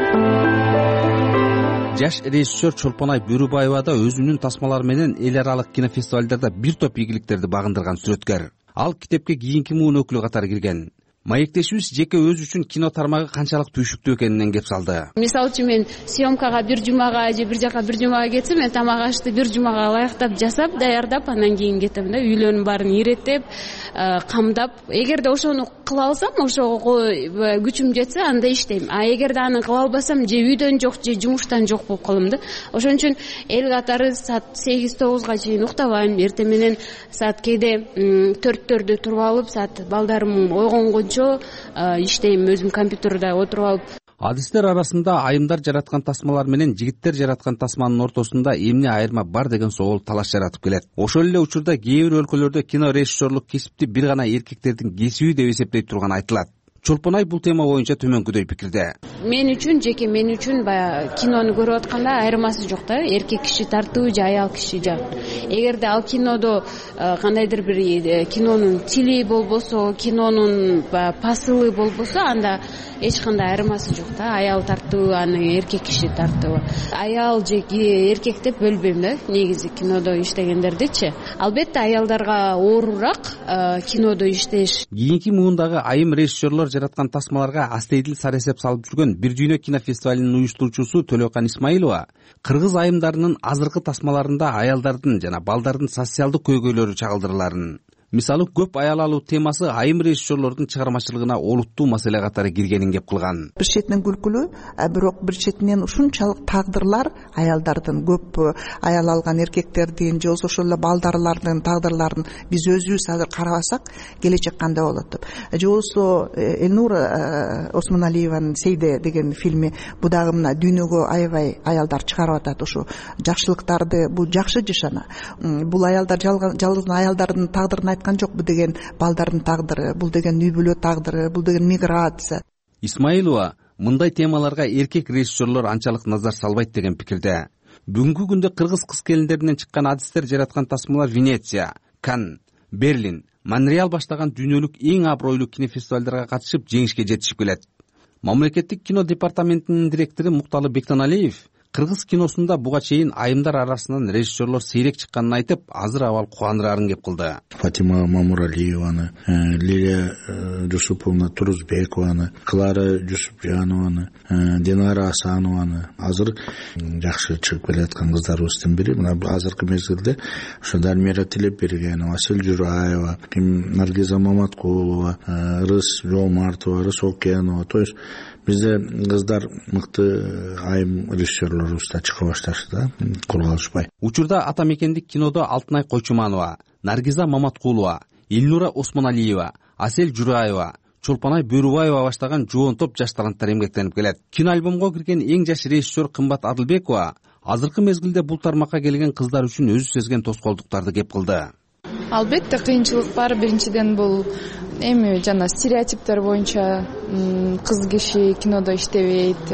Жаш режиссер Чолпонай Бөрүбаева да өзүнүн тасмалары менен эл аралык кинофестивалдарда бир топ ийгиликтерди багындырган сүрөткөр. Ал китепке кийинки муун өкүлү катары кирген. Маектешибиз жеке өзү үчүн кино тармагы канчалык түйшүктүү экенинен кеп салды. Мисалы үчүн мен съемкага бир жумага же бир жака бир жумага кетсем, мен тамак ашты бир жумага ылайыктап жасап, даярдап, андан кийин кетем да, үйлөрүнүн баарын иреттеп, камдап. Эгерде ошону кыла алсам, ошого күчүм жетсе, анда иштейм. А эгерде аны кыла албасам, же үйдөн жок, же жумуштан жок болуп калам да. Ошон үчүн эл катары саат сегиз тогузга чейин уктабайм. Эртең менен саат кээде төрттөрдө туруп алып, саат балдарым ойгонгончо иштейм, өзүм компьютерде отуруп алып. Адистер арасында айымдар жараткан тасмалар менен жигиттер жараткан тасманын ортосунда эмне айырма бар деген соол талаш жаратып келет. Ошол эле учурда кээ бир өлкөлөрдө кино режиссерлук кесипти бир гана эркектердин кесиби деп эсептейт турган айтылат. Чолпонай бул тема боюнча төмөнкүдөй пикирде. Мен үчүн, жеке мен үчүн баягы кинону көрүп атканда айырмасы жок да, эркек киши тартуу же аял киши жак. Эгерде ал кинодо кандайдыр бир кинонун тили болбосо, кинонун посылы болбосо, анда эч кандай айырмасы жок да, аял тартуу, аны эркек киши тартуу. Аял же эркек деп бөлбөйм да, негизи кинодо иштегендердичи. Албетте аялдарга оорураак кинодо иштеш. Кийинки муундагы айым режиссерлор жараткан тасмаларга астейдил саресеп салып жүргөн Бир дүйнө кинофестивалинин уюштуруучусу Төлөкан Исмаилова кыргыз айымдарынын азыркы тасмаларында аялдардын жана балдардын социалдык көйгөйлөрү чагылдырыларын, мисалы көп аял алуу темасы айым режиссерлордун чыгармачылыгына олуттуу маселе катары киргенин кеп кылган. Бир четинен күлкүлүү, бирок бир четинен ушунчалык тагдырлар аялдардын, көп аял алган эркектердин же болбосо ошол эле балдарлардын тагдырларын биз өзүбүз азыр карабасак, келечек кандай болот деп. Же болбосо Элнур Осмоналиеванын Сейде деген фильми, бул дагы мына дүйнөгө аябай аялдар чыгарып атат ушу жакшылыктарды, бул жакшы жашана. Бул аялдар жалгыз аялдардын тагдырын айткан жок, бул деген балдардын тагдыры, бул деген үй бүлө тагдыры, бул деген миграция. Исмаилова мындай темаларга эркек режиссерлор анчалык назар салбайт деген пикирде. Бүгүнкү күндө кыргыз кыз келиндеринен чыккан адистер жараткан тасмалар Венеция, Канн, Берлин, Монреаль баштаган дүйнөлүк эң абройлуу кинофестивалдарга катышып жеңишке жетишип келет. Мамлекеттик кино департаментинин директору Мукталы Бектаналиев кыргыз киносунда буга чейин айымдар арасынан режиссерлор сейрек чыкканын айтып, азыр абал кубандырарын кеп кылды. Фатима Мамуралиеваны, Лилия Жусуповна Турузбекованы, Клара Жусупжанованы, Динара Асанованы азыр жакшы чыгып келаткан кыздарыбыздын бири. Мына азыркы мезгилде ошо Дармира Тилепбергенова, Асель Жураева, Наргиза Маматкулова, Рыс Жомартова, Рыс Окенова, то есть бизде кыздар мыкты айым режиссерлорубузда чыга башташты да, кургалышпай. Учурда ата мекендик кинодо Алтынай Койчуманова, Наргиза Маматкулова, Элнура Осмоналиева, Асель Жураева, Чолпонай Бөрүбаева баштаган жоон топ жаш таланттар эмгектенип келет. Кино альбомго кирген эң жаш режиссер Кымбат Адылбекова азыркы мезгилде бул тармакка келген кыздар үчүн өзү сезген тоскоолдуктарды кеп кылды. Албетте кыйынчылык бар. Биринчиден бул эми жана стереотиптер боюнча кыз киши кинодо иштебейт,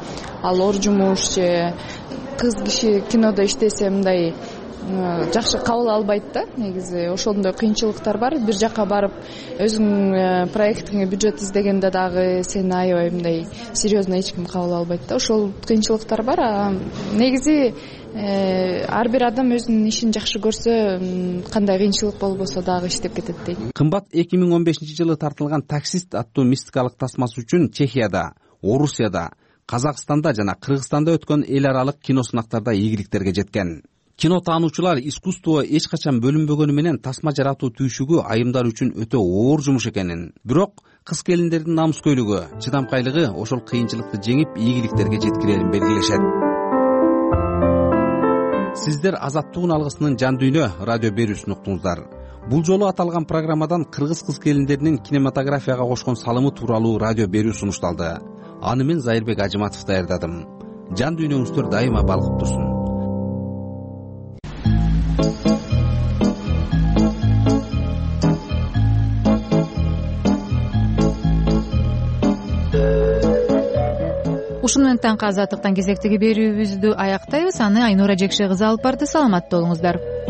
ал ор жумуш же кыз киши кинодо иштесе мындай жакшы кабыл албайт да. Негизи ошондой кыйынчылыктар бар. Бир жака барып өзүң проектиңе бюджет издегенде дагы сени аябай мындай серьезно эч ким кабыл албайт да. Ошол кыйынчылыктар бар. Негизи ар бир адам өзүнүн ишин жакшы көрсө, кандай кыйынчылык болбосо дагы иштеп кетет дейт. Кымбат эки миң он бешинчи жылы тартылган Таксист аттуу мистикалык тасмасы үчүн Чехияда, Орусияда, Казакстанда жана Кыргызстанда өткөн эл аралык кино сынактарда ийгиликтерге жеткен. Кино таануучулар искусство эч качан бөлүнбөгөнү менен тасма жаратуу түйшүгү айымдар үчүн өтө оор жумуш экенин, бирок кыз келиндердин намыскөйлүгү, чыдамкайлыгы ошол кыйынчылыкты жеңип ийгиликтерге жеткирерин белгилешет. Сиздер Азаттыгын алгысынын жан дүйнө радио берүүсүн уктуңуздар. Бул жолу аталган программадан кыргыз кыз келиндеринин кинематографияга кошкон салымы тууралуу радио берүү сунушталды. Аны мен Зайырбек Ажыматов даярдадым. Жан дүйнөңүздөр дайыма балкып турсун. Ушуну менен таңкы азаттыктан кезектеги берүүбүздү аяктайбыз. Аны Айнура Жекше кызы алып барды. Саламатта болуңуздар.